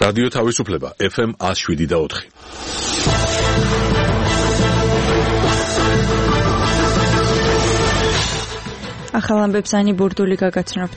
რადიო თავისუფლება FM 107.4. ახალ ამბებს ანი ბურდული გაგაცნობთ.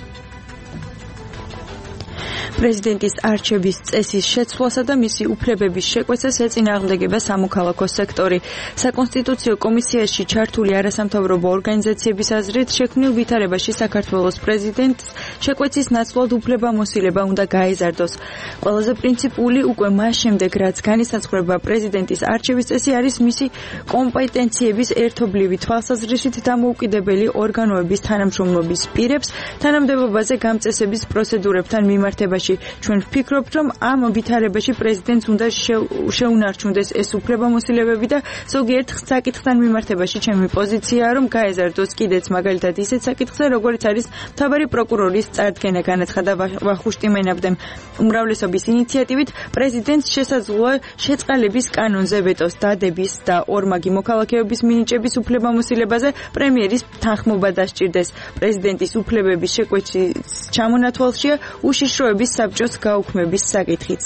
პრეზიდენტის არჩევის წესის შეცვლასა და მისი უფლებების შეკვეცას ეწინააღმდეგება სამოქალაქო სექტორი. საკონსტიტუციო კომისიაში ჩართული არასამთავრობო ორგანიზაციების აზრით შექმნილ ვითარებაში საქართველოს პრეზიდენტს შეკვეცის ნაცვლად უფლებამოსილება უნდა გაეზარდოს. ყველაზე პრინციპული უკვე მას შემდეგ, რაც განისაზღვრება პრეზიდენტის არჩევის წესი არის მისი კომპეტენციების ერთობლივი თვალსაზრისით დამოუკიდებელი ორგანოების თანამშრომლობის პირებს თანამდებობაზე გამწესების პროცედურებთან მიმართებაში. ჩვენ ვფიქრობთ, რომ ამ ვითარებაში პრეზიდენტს უნდა შეუნარჩუნდეს ეს უფლებამოსილებები და ზოგიერთ საკითხთან მიმართებაში ჩემი პოზიციაა, რომ გაეზარდოს კიდეც მაგალითად ისეთ საკითხზე, როგორიც არის მთავარი პროკურორის წარდგენა, განაცხადა ვახუშტი მენაბდემ. უმრავლესობის ინიციატივით პრეზიდენტს შესაძლოა შეწყალების კანონზე ვეტოს დადების და ორმაგი მოქალაქეობის მინიჭების უფლებამოსილებაზე პრემიერის თანხმობა დასჭირდეს. პრეზიდენტის უფლებების შეკვეცის ჩამონათვალშია უშიშროების საბჭოს გაუქმების საკითხიც.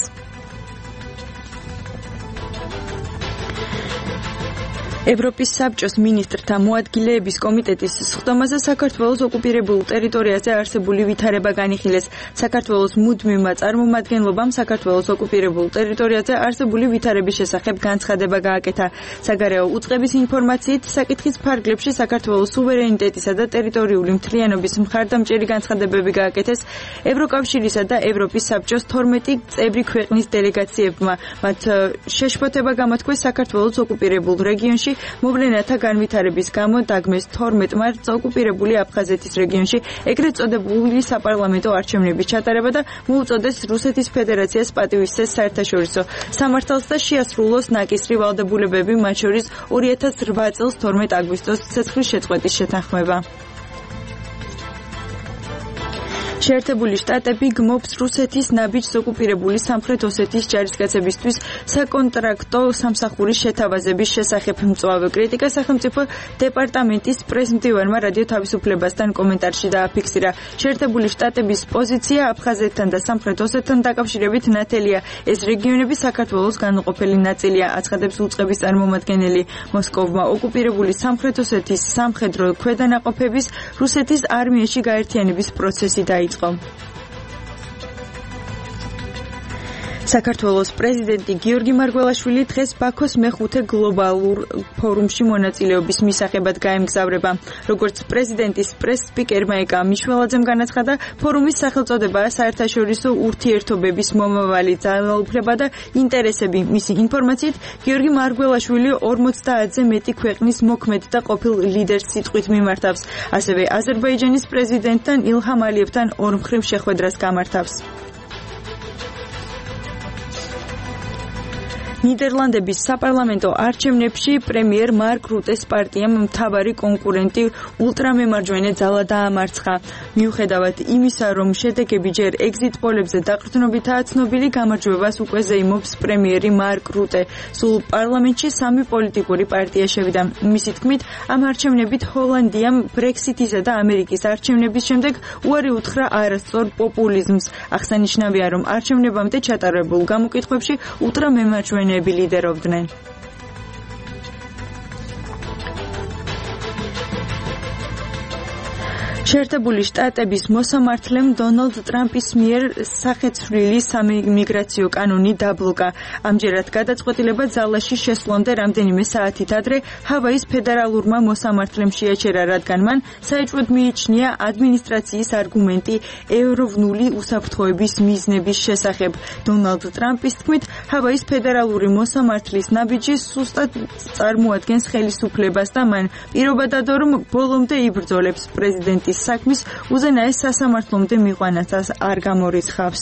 ევროპის საბჭოს მინისტრთა მოადგილეების კომიტეტის სხდომაზე საქართველოს ოკუპირებულ ტერიტორიაზე არსებული ვითარება განიხილეს. საქართველოს მუდმივმა წარმომადგენლობამ საქართველოს ოკუპირებულ ტერიტორიაზე არსებული ვითარების შესახებ განცხადება გააკეთა. საგარეო უწყების ინფორმაციით, საკითხის ფარგლებში საქართველოს სუვერენიტეტისა და ტერიტორიული მთლიანობის მხარდამჭერი განცხადებები გააკეთეს ევროკავშირისა და ევროპის საბჭოს 12 წევრი ქვეყნის დელეგაციებმა. მათ შეშფოთება გამოთქვეს საქართველოს ოკუპირებულ რეგიონში მოვლენათა განვითარების გამო დაგმეს 12 მარტს ოკუპირებული აფხაზეთის რეგიონში ეგრეთ წოდებული საპარლამენტო არჩევნების ჩატარება და მოუწოდეს რუსეთის ფედერაციას პატივისცეს საერთაშორისო სამართალს და შეასრულოს ნაკისრი ვალდებულებები, მათ შორის 2008 წელს 12 აგვისტოს ცეცხლის შეწყვეტის შეთანხმება. შეერთებული შტატები გმობს რუსეთის ნაბიჯს ოკუპირებული სამხრეთ ოსეთის ჯარისკაცებისთვის საკონტრაქტო სამსახურის შეთავაზების შესახებ მწვავე კრიტიკა სახელმწიფო დეპარტამენტის პრესმდივანმა რადიო თავისუფლებასთან კომენტარში დააფიქსირა. შეერთებული შტატების პოზიცია აფხაზეთთან და სამხრეთ ოსეთთან დაკავშირებით ნათელია. ეს რეგიონები საქართველოს განუყოფელი ნაწილია, აცხადებს უწყების წარმომადგენელი. მოსკოვმა ოკუპირებული სამხრეთ ოსეთის სამხედრო ქვედანაყოფების რუსეთის არმიაში გაერთიანების პროცესი დაიწყო. საქართველოს პრეზიდენტი გიორგი მარგველაშვილი დღეს ბაქოს მეხუთე გლობალურ ფორუმში მონაწილეობის მისაღებად გაემგზავრება. როგორც პრეზიდენტის პრეს-სპიკერმა ეკა მიშველაძემ განაცხადა, ფორუმის სახელწოდებაა საერთაშორისო ურთიერთობების მომავალი ძალაუფლება და ინტერესები. მისი ინფორმაციით, გიორგი მარგველაშვილი 50-ზე მეტი ქვეყნის მოქმედ და ყოფილ ლიდერს სიტყვით მიმართავს. ასევე აზერბაიჯანის პრეზიდენტთან ილჰამ ალიევთან ორმხრივ შეხვედრას გამართავს. ნიდერლანდების საპარლამენტო არჩევნებში პრემიერ მარკ რუტეს პარტიამ მთავარი კონკურენტი ულტრამემარჯვენე ძალა დაამარცხა. მიუხედავად იმისა, რომ შედეგები ჯერ ეგზიტ პოლებზე დაყრდნობითაა ცნობილი, გამარჯვებას უკვე ზეიმობს პრემიერი მარკ რუტე. სულ პარლამენტში 3 პოლიტიკური პარტია შევიდა. მისი თქმით, ამ არჩევნებით ჰოლანდიამ ბრექსიტისა და ამერიკის არჩევნების შემდეგ უარი უთხრა არასწორ პოპულიზმს. აღსანიშნავია, რომ არჩევნებამდე ჩატარებულ გამოკითხვებში ულტრამემარჯვენე ლიდერობდნენ. შეერთებული შტატების მოსამართლემ დონალდ ტრამპის მიერ სახეცვლილი სამიმიგრაციო კანონი დაბლოკა. ამჯერად გადაწყვეტილება ძალაში შესვლამდე რამდენიმე საათით ადრე ჰავაის ფედერალურმა მოსამართლემ შეაჩერა, რადგან მან საეჭვოდ მიიჩნია ადმინისტრაციის არგუმენტი ეროვნული უსაფრთხოების მიზნების შესახებ. დონალდ ტრამპის თქმით, ჰავაის ფედერალური მოსამართლის ნაბიჯი სუსტად წარმოადგენს ხელისუფლებას და მან პირობა დადო, რომ ბოლომდე იბრძოლებს პრეზიდენტის საქმის უზენაეს სასამართლომდე მიყვანასას არ გამორიცხავს.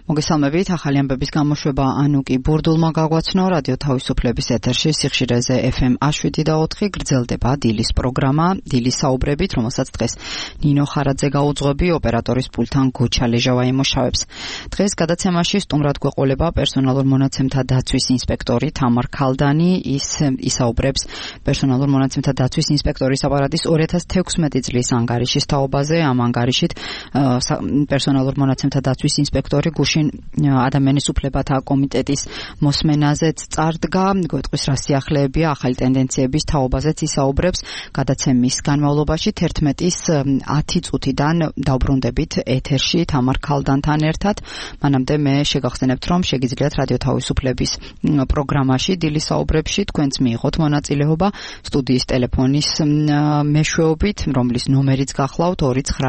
მოგესალმებით, ახალი ამბების გამოშვება ანუკი ბურდულმა გაგვაცნო რადიო თავისუფლების ეთერში სიხშირეზე FM 7.4 გრძელდება დილის პროგრამა, დილის საუბრებით, რომელსაც დღეს ნინო ხარაძე გაუძღვები, ოპერატორის პულტთან გუჩა ლეჟავა იმუშავებს. დღეს გადაცემაში სტუმრად გვეყოლება პერსონალურ მონაცემთა დაცვის ინსპექტორი თამარ ქალდანი, ისაუბრებს პერსონალურ მონაცემთა დაცვის ინსპექტორის აპარატის 2016 წლის ანგარიშის თაობაზე. ამ ანგარიშით პერსონალურ მონაცემთა დაცვის ინსპექტორი გუშინ ადამიანის უფლებათა კომიტეტის მოსმენაზეც წარდგა, გვეტყვის რა სიახლეებია ახალი ტენდენციების თაობაზეც ისაუბრებს. გადაცემის განმავლობაში 11-ის 10 წუთიდან დავბრუნდებით ეთერში თამარ ქალდანთან ერთად. მანამდე მე შეგახსენებთ, რომ შეგიძლიათ რადიო თავისუფლების პროგრამაში დილის საუბრებში თქვენც მიიღოთ მონაწილეობა სტუდიის ტელეფონის მეშვეობით, რომლის ნომერიც გახლავთ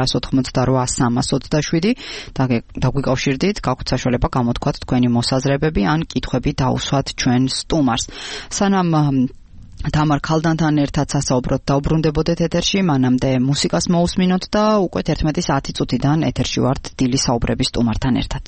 2988327 დაგვიკავშირდით, გაქვთ საშუალება გამოთქვათ თქვენი მოსაზრებები ან კითხვები დაუსვათ ჩვენ სტუმარს. სანამ თამარ ქალდანთან ერთად სასაუბროდ დავბრუნდებოდეთ ეთერში, მანამდე მუსიკას მოусმინოთ და უკვე 11-ის 10 წუთიდან ეთერში ვართ დილის საუბრების სტუმართან ერთად.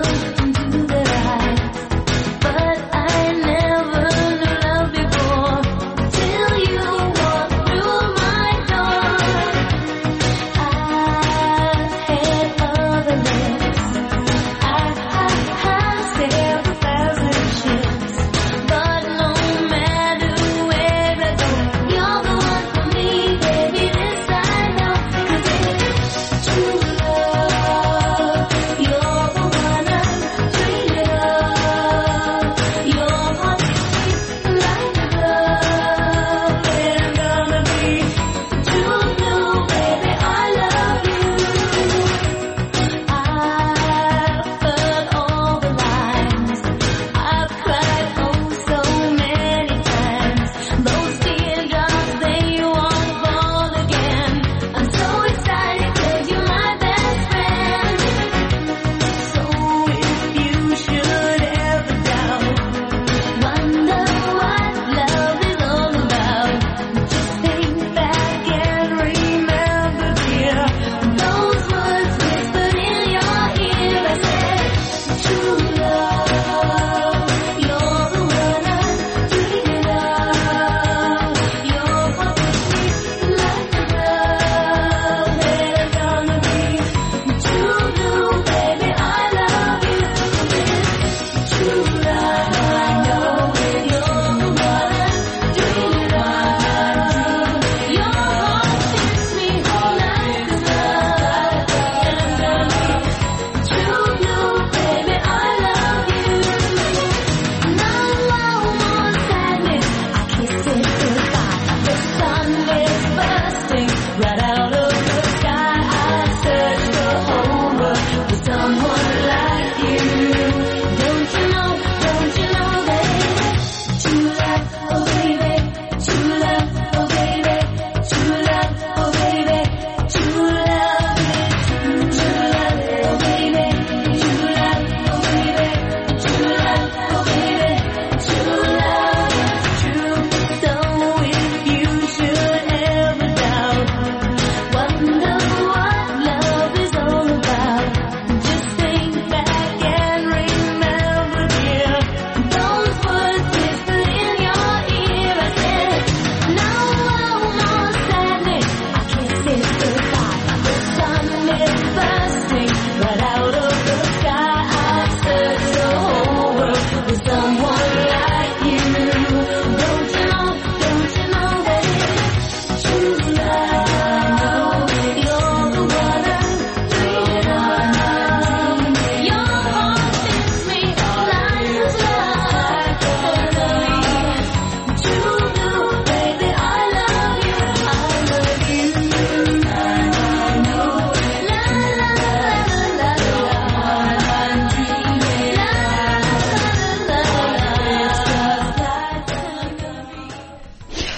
But I never knew love before.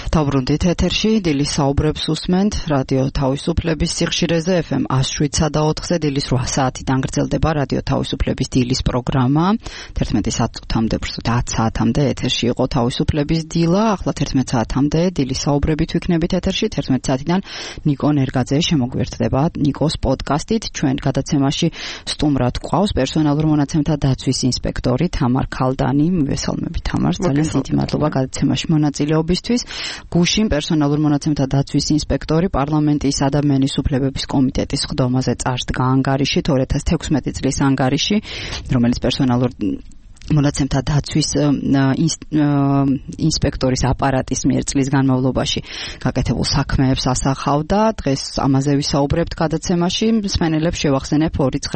Დავბრუნდით ეთერში, დილის საუბრებს უსმენთ რადიო თავისუფლების სიხშირეზე FM 107.4-ზე დილის 8 საათიდან გრძელდება რადიო თავისუფლების დილის პროგრამა. 11 საათამდე, 10 საათამდე ეთერში იყო თავისუფლების დილა, ახლა 11 საათამდე დილის საუბრებით ვიქნებით ეთერში. 11 საათიდან ნიკო ნერგაძე შემოგვერთდება ნიკოს პოდკასტით. ჩვენ გადაცემაში სტუმრად გვყავს პერსონალურ მონაცემთა დაცვის ინსპექტორი თამარ ქალდანი. მივესალმებით თამარს, ძალიან დიდი მადლობა გადაცემაში მონაწილეობისთვის. გუშინ პერსონალურ მონაცემთა დაცვის ინსპექტორი პარლამენტის ადამიანის უფლებების კომიტეტის ხდომაზე წარსდგა ანგარიში 2016 წლის ანგარიში, რომელიც პერსონალურ მონაცემთა დაცვის ინსპექტორის აპარატის მიერ წლის განმავლობაში გაკეთებულ საქმეებს ასახავდა. დღეს ამაზე ვისაუბრებთ გადაცემაში. მსმენელებს შევახსენებ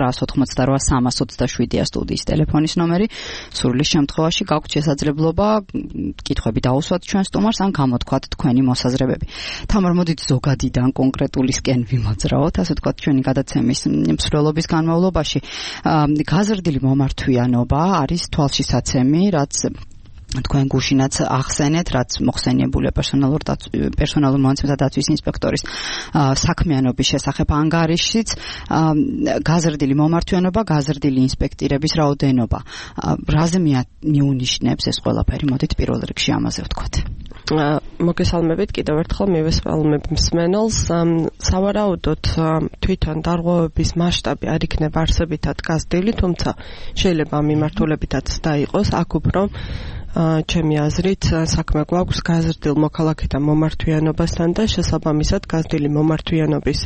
2988327 სტუდიის ტელეფონის ნომერი. სურვილის შემთხვევაში გაქვთ შესაძლებლობა კითხვები დაუსვათ ჩვენ სტუმარს ან გამოთქვათ თქვენი მოსაზრებები. თამარ, მოდით ზოგადიდან კონკრეტულისკენ ვიმოძრაოთ, ასე ვთქვათ, ჩვენი გადაცემის მსვლელობის განმავლობაში. გაზრდილი მომართვიანობა არის თვალშისაცემი, რაც თქვენ გუშინაც ახსენეთ, რაც მოხსენიებულია პერსონალურ მონაცემთა დაცვის ინსპექტორის საქმიანობის შესახებ ანგარიშიც. გაზრდილი მომართვიანობა, გაზრდილი ინსპექტირების რაოდენობა. რაზე მიუნიშნებს ეს ყველაფერი? მოდით პირველ რიგში ამაზე ვთქვათ. მოგესალმებით კიდევ ერთხელ, მივესალმებ მსმენელს. სავარაუდოდ თვითონ დარღვევების მასშტაბი არ იქნება არსებითად გაზრდილი, თუმცა შეიძლება მიმართულებითაც დაიყოს. აქ უფრო ჩემი აზრით საქმე გვაქვს გაზრდილ მოქალაქეთა მომართვიანობასთან და შესაბამისად გაზრდილი მომართვიანობის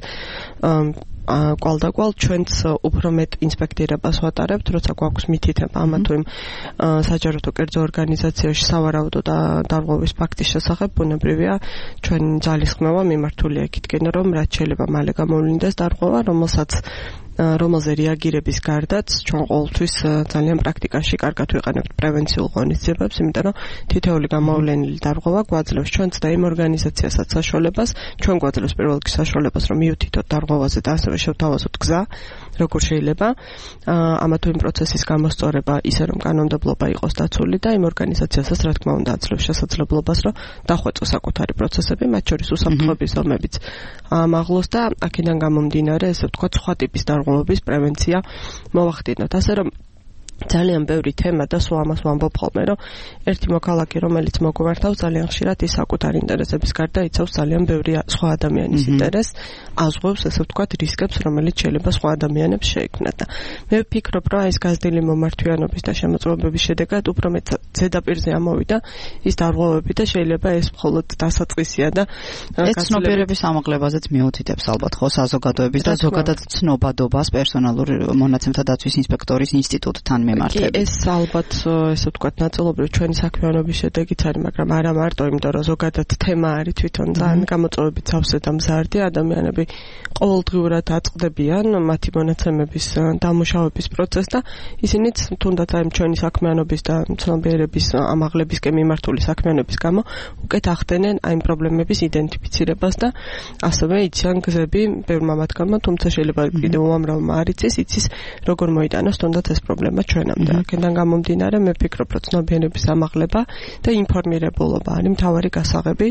კვალდაკვალ ჩვენც უფრო მეტ ინსპექტირებას ვატარებთ, როცა გვაქვს მითითება ამა თუ იმ საჯაროდო კერძო ორგანიზაციაში სავარაუდო დარღვევის ფაქტის შესახებ, ბუნებრივია ჩვენ ძალისხმევა მიმართულია იქითკენ, რომ რაც შეიძლება მალე გამოვლინდეს დარღვევა, რომელზე რეაგირების გარდაც ჩვენ ყოველთვის ძალიან პრაქტიკაში კარგად ვიყენებთ პრევენციულ ღონისძიებებს, იმიტომ რომ თითოეული გამოვლენილი დარღვევა გვაძლევს ჩვენც და იმ ორგანიზაციასაც საშუალებას, ჩვენ გვაძლევს პირველ რიგში საშუალებას, რომ მიუთითოთ დარღვევაზე და ასევე შევთავაზოთ გზა, როგორ შეიძლება ამა თუ იმ პროცესის გამოსწორება ისე რომ კანონმდებლობა იყოს დაცული და იმ ორგანიზაციასაც რა თქმა უნდა აძლევს შესაძლებლობას, რომ დახვეწოს საკუთარი პროცესები, მათ შორის უსაფრთხოების ზომებიც ამაღლოს და აქედან გამომდინარე, ესე ვთქვათ, სხვა ტიპის დარღვევების პრევენცია მოვახდინოთ. ასე რომ ძალიან ბევრი თემა და სულ ამას ვამბობ ხოლმე, რომ ერთი მოქალაქე, რომელიც მოგვმართავს, ძალიან ხშირად ის საკუთარი ინტერესების გარდა იცავს ძალიან ბევრი სხვა ადამიანის ინტერესს, აზღვევს, ესე ვთქვათ, რისკებს, რომელიც შეიძლება სხვა ადამიანებს შეექმნათ. და მე ვფიქრობ, რომ ეს გაზრდილი მომართვიანობის და შემოწმებების შედეგად უფრო მეტ ზედაპირზე ამოვიდა ის დარღვევები და შეიძლება ეს მხოლოდ დასაწყისია და ცნობიერების ამაღლებაზეც მიუთითებს ალბათ ხო საზოგადოების და ზოგადად ცნობადობას პერსონალურ მონაცემთა დაცვის ინსპექტორის ინსტიტუტთან. ეს ალბათ ესე ვთქვათ ნაწილობრივ ჩვენი საქმიანობის შედეგიც არის, მაგრამ არა მარტო, იმიტომ რომ ზოგადად თემა არის თვითონ ძალიან გამოწვევებით სავსე და მზარდი, ადამიანები ყოველდღიურად აწყდებიან მათი მონაცემების დამუშავების პროცესს და ისინიც თუნდაც აი ჩვენი საქმიანობის და ცნობიერების ამაღლებისკენ მიმართული საქმიანობის გამო უკეთ ახდენენ აი იმ პრობლემების იდენტიფიცირებას და ასევე იციან გზები ბევრმა მათგანმა, თუმცა შეიძლება კიდევ უამრავმა არ იცის როგორ მოიტანოს თუნდაც ეს პრობლემა ჩვენამდე. აქედან გამომდინარე, მე ვფიქრობ, რომ ცნობიერების ამაღლება და ინფორმირებულობა არის მთავარი გასაღები,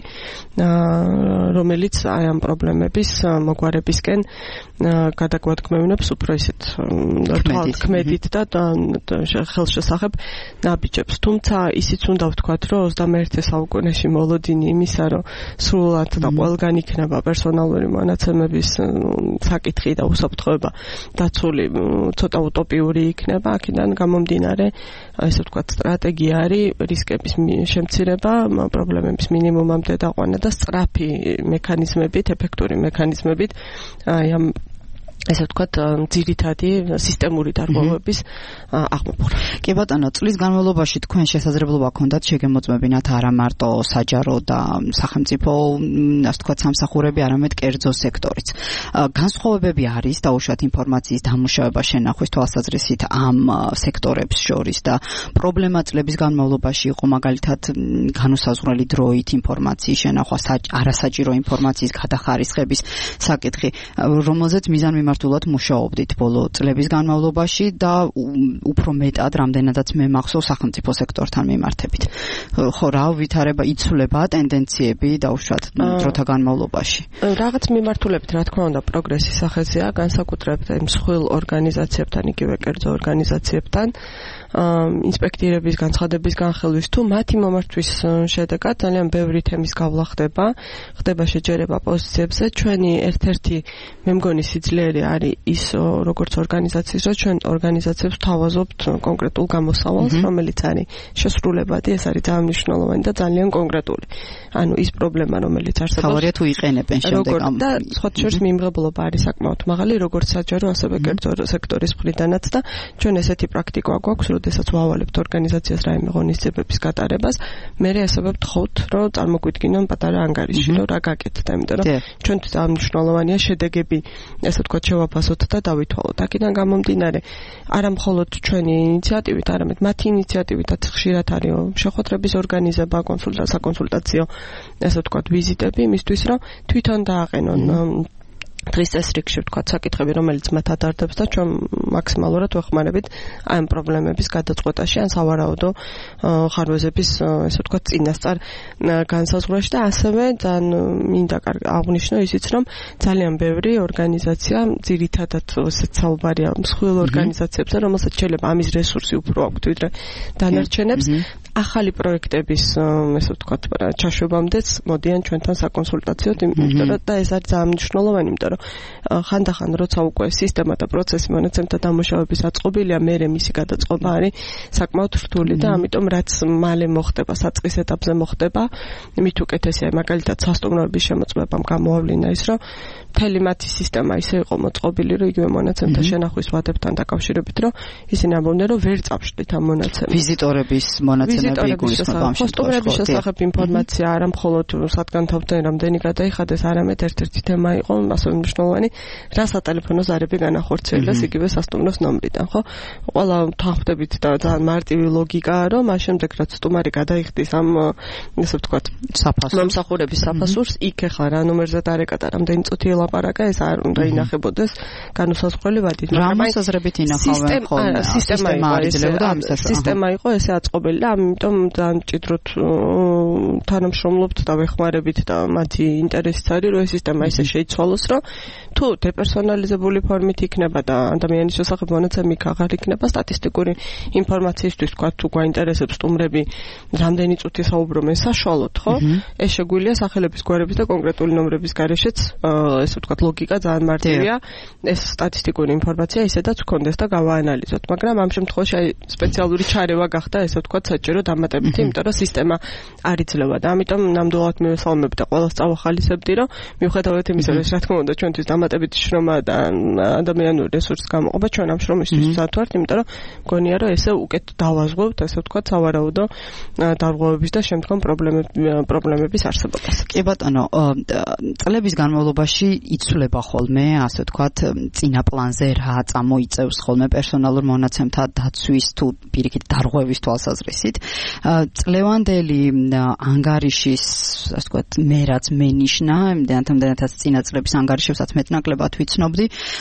რომელიც აი ამ პრობლემების მოგვარებისკენ გადაგვადგმევნებს უფრო ისეთ ქმედით და ხელშესახებ ნაბიჯებს. თუმცა ისიც უნდა ვთქვათ, რომ 21 საუკუნეში მოლოდინი იმისა, რომ სრულად და ყველგან იქნება პერსონალური მონაცემების საკითხი და უსაფრთხოება დაცული ცოტა უტოპიური იქნება. აქედან გამომდინარე, ესე ვთქვათ, სტრატეგია არის რისკების შემცირება, პრობლემების მინიმუმამდე დაყვანა და სწრაფი მექანიზმებით, ეფექტური მექანიზმებით აი ამ ესე ვთქვათ, ძირითადი სისტემური დარღვევების აღმოფხვრა. კი ბატონო, წლის განმავლობაში თქვენ შესაძლებლობა გქონდათ შეგემოწმებინათ არა მარტო საჯარო და სახელმწიფო, ასე ვთქვათ, სამსახურები, არამედ კერძო სექტორიც. განსხვავებები არის დაუშვათ ინფორმაციის დამუშავება შენახვის თვალსაზრისით ამ სექტორებს შორის და პრობლემა წლების განმავლობაში იყო მაგალითად განუსაზღვრელი დროით ინფორმაციის შენახვა, არასაჭირო ინფორმაციის გადახარისხების საკითხი, რომელზეც მიზანმიმართველი მიმართულად მუშაობდით ბოლო წლების განმავლობაში და უფრო მეტად რამდენადაც მე მახსოვს სახელმწიფო სექტორთან მიმართებით. ხო, რა ვითარება იცვლება ტენდენციები დაუშვათ დროთა განმავლობაში. რაღაც მიმართულებით რა თქმა უნდა პროგრესის სახეზეა, განსაკუთრებით მსხვილ ორგანიზაციებთან, იგივე კერძო ორგანიზაციებთან, ინსპექტირების განცხადების განხილვის თუ მათი მომართვის შედეგად ძალიან ბევრი თემის გავლა ხდება შეჯერება პოზიციებზე. ჩვენი ერთ-ერთი მე მგონი სიძლიერე არის ის როგორც ორგანიზაციის, რომ ჩვენ ორგანიზაციებს თავაზობთ კონკრეტულ გამოსავალს, რომელიც არის შესრულებადი, ეს არის ძალიან მნიშვნელოვანი და ძალიან კონკრეტული. ანუ ის პრობლემა, რომელიც არსებობს. თავარია თუ იყენებენ შემდეგ ამ და სხვა შორის მიმღებლობა არის საკმაოდ მაღალი, როგორც საჯარო, ასევე კერძო სექტორის მხრიდანაც და ჩვენ ესეთი პრაქტიკა გვაქვს, როდესაც ვავალებთ ორგანიზაციას რაიმე ღონისძიებების გატარებას, მე ასევე ვთხოვთ, რომ წარმოგვიდგინონ პატარა ანგარიში, რომ რა გაკეთდა, იმიტომ რომ ჩვენთვის ამ მნიშვნელოვანია შედეგები, ესე ვთქვათ, შევაფასოთ და დავითვალოთ. აქედან გამომდინარე, არა მხოლოდ ჩვენი ინიციატივით, არამედ მათი ინიციატივითაც ხშირად არის შეხვედრების ორგანიზება, საკონსულტაციო, ესე ვთქვათ, ვიზიტები იმისთვის, რომ თვითონ დააყენონ დღის წესრიგში ვთქვათ საკითხები, რომელიც მათ ადარდებს და ჩვენ მაქსიმალურად ვეხმარებით ამ პრობლემების გადაწყვეტაში ან სავარაუდო ხარვეზების ესე ვთქვათ წინასწარ განსაზღვრაში და ასევე ძალიან მინდა აღვნიშნო ისიც, რომ ძალიან ბევრი ორგანიზაცია ძირითადად ესეც საუბარია მსხვილ ორგანიზაციებზე, რომელსაც შეიძლება ამის რესურსი უფრო აქვთ ვიდრე დანარჩენებს. ახალი პროექტების ესე ვთქვათ ჩაშვებამდეც მოდიან ჩვენთან საკონსულტაციოდ, იმიტომ რომ და ეს არის ძალიან მნიშვნელოვანი, იმიტომ რომ ხანდახან როცა უკვე სისტემა და პროცესი მონაცემთა დამუშავების აწყობილია, მერე მისი გადაწყობა არის საკმაოდ რთული და ამიტომ რაც მალე მოხდება, საწყის ეტაპზე მოხდება, მით უკეთესია. მაგალითად, სასტუმროების შემოწმებამ გამოავლინა ის, რომ მთელი მათი სისტემა ისე იყო მოწყობილი, რომ იგივე მონაცემთა შენახვის ვადებთან დაკავშირებით, რომ ისინი ამბობდნენ, რომ ვერ წავშლით ამ მონაცემებს. ვიზიტორების მონაცემები იგულისხმება ამ შემთხვევაში. შესახებ ინფორმაცია არა მხოლოდ სადგან თავთან რამდენი გადაიხადეს, არამედ ერთ-ერთი თემა იყო, ასევე მნიშვნელოვანი, რა სატელეფონო ზარები განახორციელეს იგივე სასტუმროს ნომრიდან, ხო? ყველა თანხმდებით და ძალიან მარტივი ლოგიკაა, რომ მას შემდეგ რაც სტუმარი გადაიხდის ამ ესე ვთქვათ, მომსახურების საფასურს, იქ ახლა რა ნომერზე დარეკატა, რამდენი წუთი ელაპარაკა, ეს არ უნდა ინახებოდეს განუსაზღვრელი ვადით. რა მოსაზრებით ინახავენ ხოლმე? სისტემა იყო ესე აწყობილი და ამიტომ ძალიან მჭიდროდ თანამშრომლობთ და ვეხმარებით და მათი ინტერესიც არის, რომ ეს სისტემა ისე შეიცვალოს, რომ თუ დეპერსონალიზებული ფორმით იქნება და ადამიანის შესახებ მონაცემი აღარ იქნება, სტატისტიკური ინფორმაციისთვის თქვა თუ გვაინტერესებს სტუმრები რამდენი წუთი საუბრობენ საშუალოდ, ხო? ეს შეგვიძლია სახელების გვარების და კონკრეტული ნომრების გარეშეც ესე ვთქვათ ლოგიკა ძალიან მარტივია. ეს სტატისტიკური ინფორმაცია ისედაც გქონდეს და გავაანალიზოთ, მაგრამ ამ შემთხვევაში სპეციალური ჩარევა გახდა ესე ვთქვათ საჭირო დამატებითი, იმიტომ რომ სისტემა არ იძლევა და ამიტომ ნამდვილად მივესალმებ და ყველას წავახალისებდი, რომ მიუხედავად იმისა, რომ რა თქმა უნდა ჩვენთვის დამატებითი შრომა და ადამიანური რესურსის გამოყოფა ჩვენ ამ შრომისთვის მზად ვართ, იმიტომ რომ მგონია, რომ ესე უკეთ დავაზღვევთ, ესე ვთქვათ, სავარაუდო დარღვევების და შემდგომ პრობლემების არსებობას. კი ბატონო, წლების განმავლობაში იცვლება ხოლმე, ასე ვთქვათ, წინა პლანზე რა წამოიწევს ხოლმე პერსონალურ მონაცემთა დაცვის თუ პირიქით დარღვევის თვალსაზრისით. წლევანდელი ანგარიშის, ასე ვთქვათ, მე რაც მენიშნა, იმდენათაც წინა წლების ანგარიშებსაც მეტნაკლებად ვიცნობდი,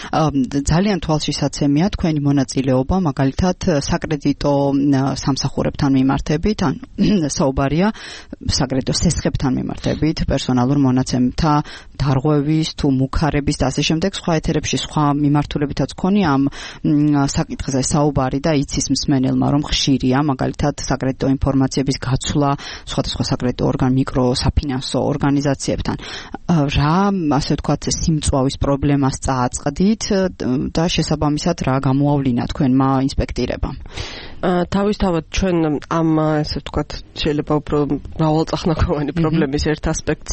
ძალიან თვალშისაცემია თქვენი მონაწილეობა, მაგალითად, საკრედიტო სამსახურებთან მიმართებით, ან საუბარია საკრედიტო სესხებთან მიმართებით, პერსონალურ მონაცემთა დარღვევის თუ მუქარების და ასე შემდეგ, სხვა ეთერებში სხვა მიმართულებითაც გქონია ამ საკითხზე საუბარი და იცის მსმენელმა, რომ ხშირია, მაგალითად, საკრედიტო ინფორმაციების გაცვლა სხვადასხვა საკრედიტო მიკროსაფინანსო ორგანიზაციებთან. რა, ასე ვთქვათ, სიმწვავის პრობლემას წააწყდით და შესაბამისად რა გამოავლინა თქვენმა ინსპექტირებამ? თავისთავად ჩვენ ამ ესე ვთქვათ შეიძლება უფრო მრავალწახნაგოვანი პრობლემის ერთ ასპექტს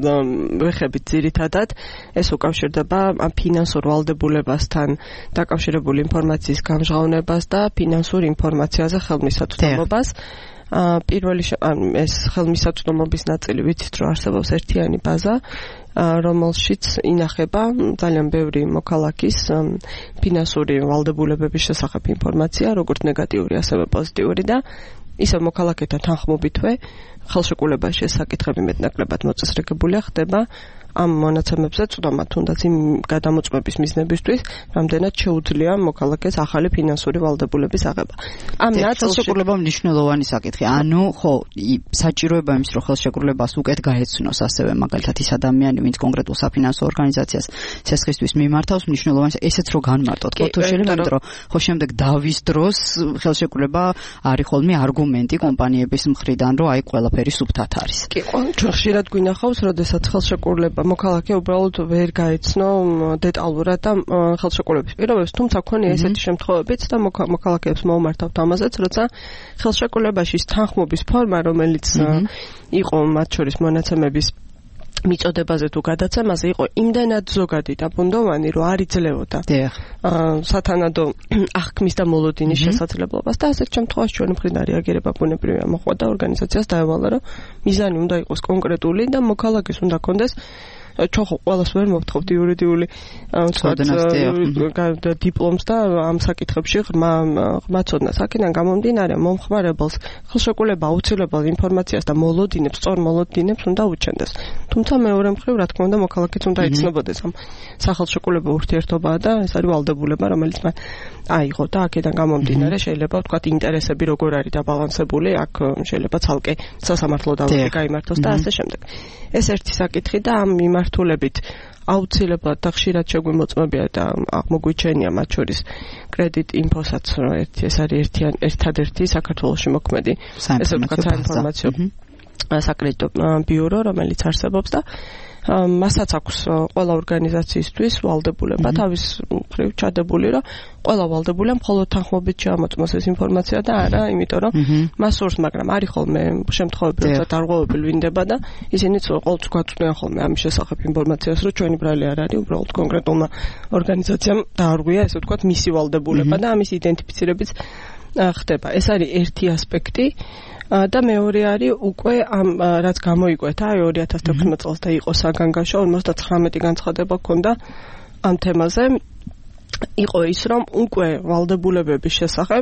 ვეხებით ძირითადად, ეს უკავშირდება ფინანსურ ვალდებულებასთან დაკავშირებული ინფორმაციის გამჟღავნებას და ფინანსურ ინფორმაციაზე ხელმისაწვდომობას. პირველი ეს ხელმისაწვდომობის ნაწილი ვიცით, რომ არსებობს ერთიანი ბაზა, რომელშიც ინახება ძალიან ბევრი მოქალაქის ფინანსური ვალდებულებების შესახებ ინფორმაცია, როგორც ნეგატიური, ასევე პოზიტიური და ისე მოქალაქეთა თანხმობითვე ხელშეკრულებაში ეს საკითხები მეტნაკლებად მოწესრიგებული ხდება. ამ მონაცემებზე წვდომა თუნდაც იმ გადამოწმების მიზნებისთვის, რამდენად შეუძლია მოქალაქეს ახალი ფინანსური ვალდებულების აღება. ამ ხელშეკრულება მნიშვნელოვანი საკითხი. ანუ ხო, საჭიროება იმის რომ ხელშეკრულებას უკეთ გაეცნოს ასევე მაგალითად ის ადამიანი, ვინც კონკრეტულ საფინანსო ორგანიზაციას ცესხისთვის მიმართავს, მნიშვნელოვანი ესეც რო განმარტოთ. ხო თუ შეიძლება, იმიტომ რომ ხო შემდეგ დავის დროს ხელშეკრულება არის ხოლმე არგუმენტი კომპანიების მხრიდან, რომ აი ყველაფერი სუფთად არის. კი, ჩვენ ხშირად გვინახავს, როდესაც ხელშეკრულება მოქალაქე უბრალოდ ვერ გაეცნო დეტალურად და ხელშეკრულების პირობებს, თუმცა ქონია ესეთი შემთხვევებიც და მოქალაქეებს მოუმართავთ ამაზეც, როცა ხელშეკრულებაში თანხმობის ფორმა, რომელიც იყო მათ შორის მონაცემების მიწოდებაზე თუ გადაცემაზე იყო იმდენად ზოგადი და ბუნდოვანი, რომ არ იძლეოდა სათანადო აღქმის და მოლოდინის შესაძლებლობას და ასეთ შემთხვევაში ჩვენი მხრიდან რეაგირება ბუნებრივია მოხდა და ორგანიზაციას დაევალა, რომ მიზანი უნდა იყოს კონკრეტული და მოქალაქეს უნდა კონდეს ჩვენ ხო ყველას ვერ მოვთხოვთ იურიდიული დიპლომს და ამ საკითხებში ღრმა ცოდნას. აქედან გამომდინარე მომხმარებელს ხელშეკრულება აუცილებელ ინფორმაციას და მოლოდინებს, სწორ მოლოდინებს უნდა უჩენდეს. თუმცა მეორე მხრივ, რა თქმა უნდა, მოქალაქეც უნდა იცნობოდეს ამ სახელშეკრულებო ურთიერთობაა და ეს არის ვალდებულება, რომელიც მან აიღო და აქედან გამომდინარე შეიძლება ვთქვათ ინტერესები როგორ არის დაბალანსებული, აქ შეიძლება ცალკე სასამართლო დავალება გაიმართოს და ასე შემდეგ. ეს ერთი საკითხი და ამ მიმართულებით აუცილებლად და ხშირად შეგვიმოწმებია და აღმოგვიჩენია მათ შორის კრედიტ ინფოსაც ეს არის ერთადერთი საქართველოში მოქმედი ესე ვთქვათ საინფორმაციო საკრედიტო ბიურო, რომელიც არსებობს და მასაც აქვს ყველა ორგანიზაციისთვის ვალდებულება თავის მხრივ ჩადებული, რომ ყველა ვალდებულია მხოლოდ თანხმობით შეამოწმოს ეს ინფორმაცია და არა, იმიტომ რომ მას სურს, მაგრამ არის ხოლმე შემთხვევები, როცა დარღვევები ვლინდება და ისინიც ყოველთვის გვაწვდიან ხოლმე ამის შესახებ ინფორმაციას, რომ ჩვენი ბრალი არ არის, უბრალოდ კონკრეტულმა ორგანიზაციამ დაარღვია, ესე ვთქვათ, მისი ვალდებულება და ამის იდენტიფიცირებიც ხდება. ეს არის ერთი ასპექტი. და მეორე არის უკვე ამ რაც გამოიკვეთა 2016 წელს და იყო საგანგაშო 59 განცხადება ჰქონდა ამ თემაზე. იყო ის რომ უკვე ვალდებულებების შესახებ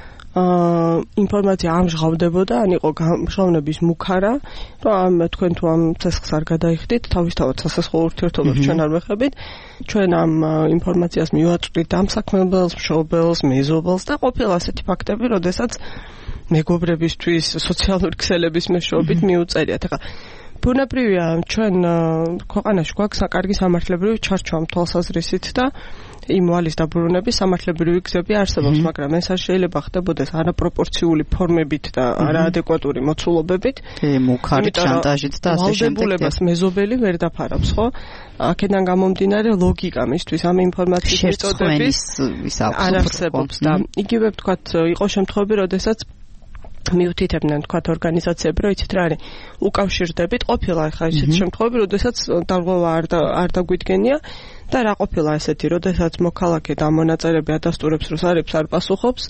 ინფორმაცია ამჟღავდებოდა, ან იყო გამჟღავნების მუქარა, რომ თქვენ თუ ამ ცესხს არ გადაიხდით, თავისთავად სასახელო ურთიერთობებს ჩვენ არ ვეხებით, ჩვენ ამ ინფორმაციას მივაწვდით დამსაქმებელს, მშობელს, მეზობელს და ყოფილა ასეთი ფაქტები, როდესაც მეგობრებისთვის, სოციალური ქსელების მეშვეობით მიუწერიათ. ახლა ბუნებრივია, ჩვენ ქვეყანაში გვაქვს საკარგი სამართლებრივი ჩარჩვა თვალსაზრისით და იმ ვალის დაბრუნების სამართლებრივი გზები არსებობს, მაგრამ ეს არ შეიძლება ხდებოდეს არაპროპორციული ფორმებით და არაადეკვატური მოცულობებით, მუქარით, შანტაჟით და ასე შემდეგ. ვალდებულებას მეზობელი ვერ დაფარავს, ხო? აქედან გამომდინარე ლოგიკა მისთვის ამ ინფორმაციის მიწოდების არ არსებობს და იგივე ვთქვათ, იყო შემთხვევები, როდესაც მიუთითებდნენ თქვათ ორგანიზაციები, რომ იცით რა არის, უკავშირდებით, ყოფილა ხა ისეთი შემთხვევები, როდესაც დარღვევა არ დაგვიდგენია და რა ყოფილა ესეთი, როდესაც მოქალაქე და მონაწერები ადასტურებს, რომ სარებს არ პასუხობს,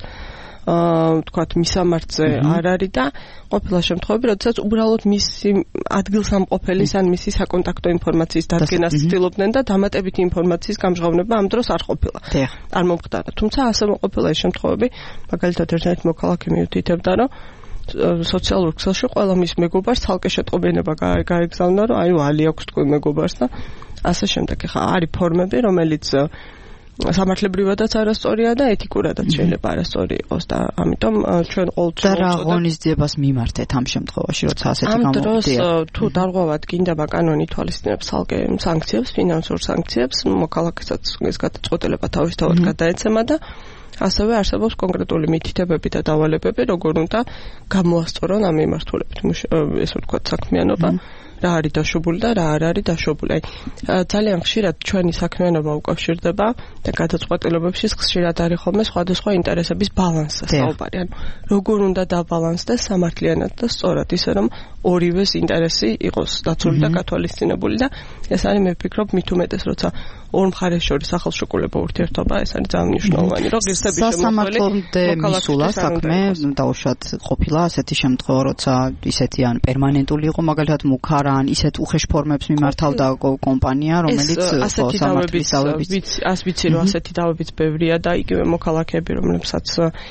თქვათ მისამართზე არ არის და ყოფილა შემთხვევები, როდესაც უბრალოდ მისი ადგილსამყოფელის ან მისი საკონტაქტო ინფორმაციის დადგენას ცდილობდნენ და დამატებითი ინფორმაციის გამჟღავნება ამ დროს არ ყოფილა. არ მომხდარა. თუმცა ასე ყოფილა ეს შემთხვევები, მაგალითად ერთ-ერთი მოქალაქე მიუთითებდა, რომ სოციალურ ქსელში ყველა მის მეგობარს ცალკე შეტყობინება გაეგზავნა, რომ აი ვალი აქვს თქვენ მეგობარს და ასე შემდეგ. ხა არის ფორმები, რომელიც სამართლებრივადაც არასწორია და ეთიკურადაც შეიძლება არასწორი იყოს და ამიტომ ჩვენ ყოველთვის და რა ღონისძიებას მიმართეთ ამ შემთხვევაში, როცა ასეთი გამოვიდა. ამ დროს თუ დარღვევად გინდება კანონი თვალისწინებს ცალკე სანქციებს, ფინანსურ სანქციებს, მოქალაქესაც ეს გადაწყვეტილება თავისთავად გადაეცემა და ასევე არსებობს კონკრეტული მითითებები და დავალებები, როგორ უნდა გამოასწორონ ამ მიმართულებით, ესე ვთქვათ, საქმიანობა. რა არის დაშვებული და რა არ არის დაშვებული. ძალიან ხშირად ჩვენი საქმიანობა უკავშირდება და გადაწყვეტილებებში ხშირად არის ხოლმე სხვადასხვა ინტერესების ბალანსზე საუბარი. ანუ როგორ უნდა დაბალანსდეს სამართლიანად და სწორად, ისე რომ ორივეს ინტერესი იყოს დაცული და გათვალისწინებული და ეს არის მე ვფიქრობ მით უმეტეს, როცა ორ მხარეს შორის სახელშეკრულებო ურთიერთობა, ეს არის ძალიან მნიშვნელოვანი, რომ ღირსების შემოქმედი მისულა საქმე დაუშვათ ყოფილა ასეთი შემთხვევა, როცა ისეთი ან პერმანენტული იყო, მაგალითად მუქარა ან ისეთ უხეშ ფორმებს მიმართავდა კომპანია, რომელიც სამართლის დავებით ვიცი რომ ასეთი დავებიც ბევრია და იგივე მოქალაქეები, რომლებსაც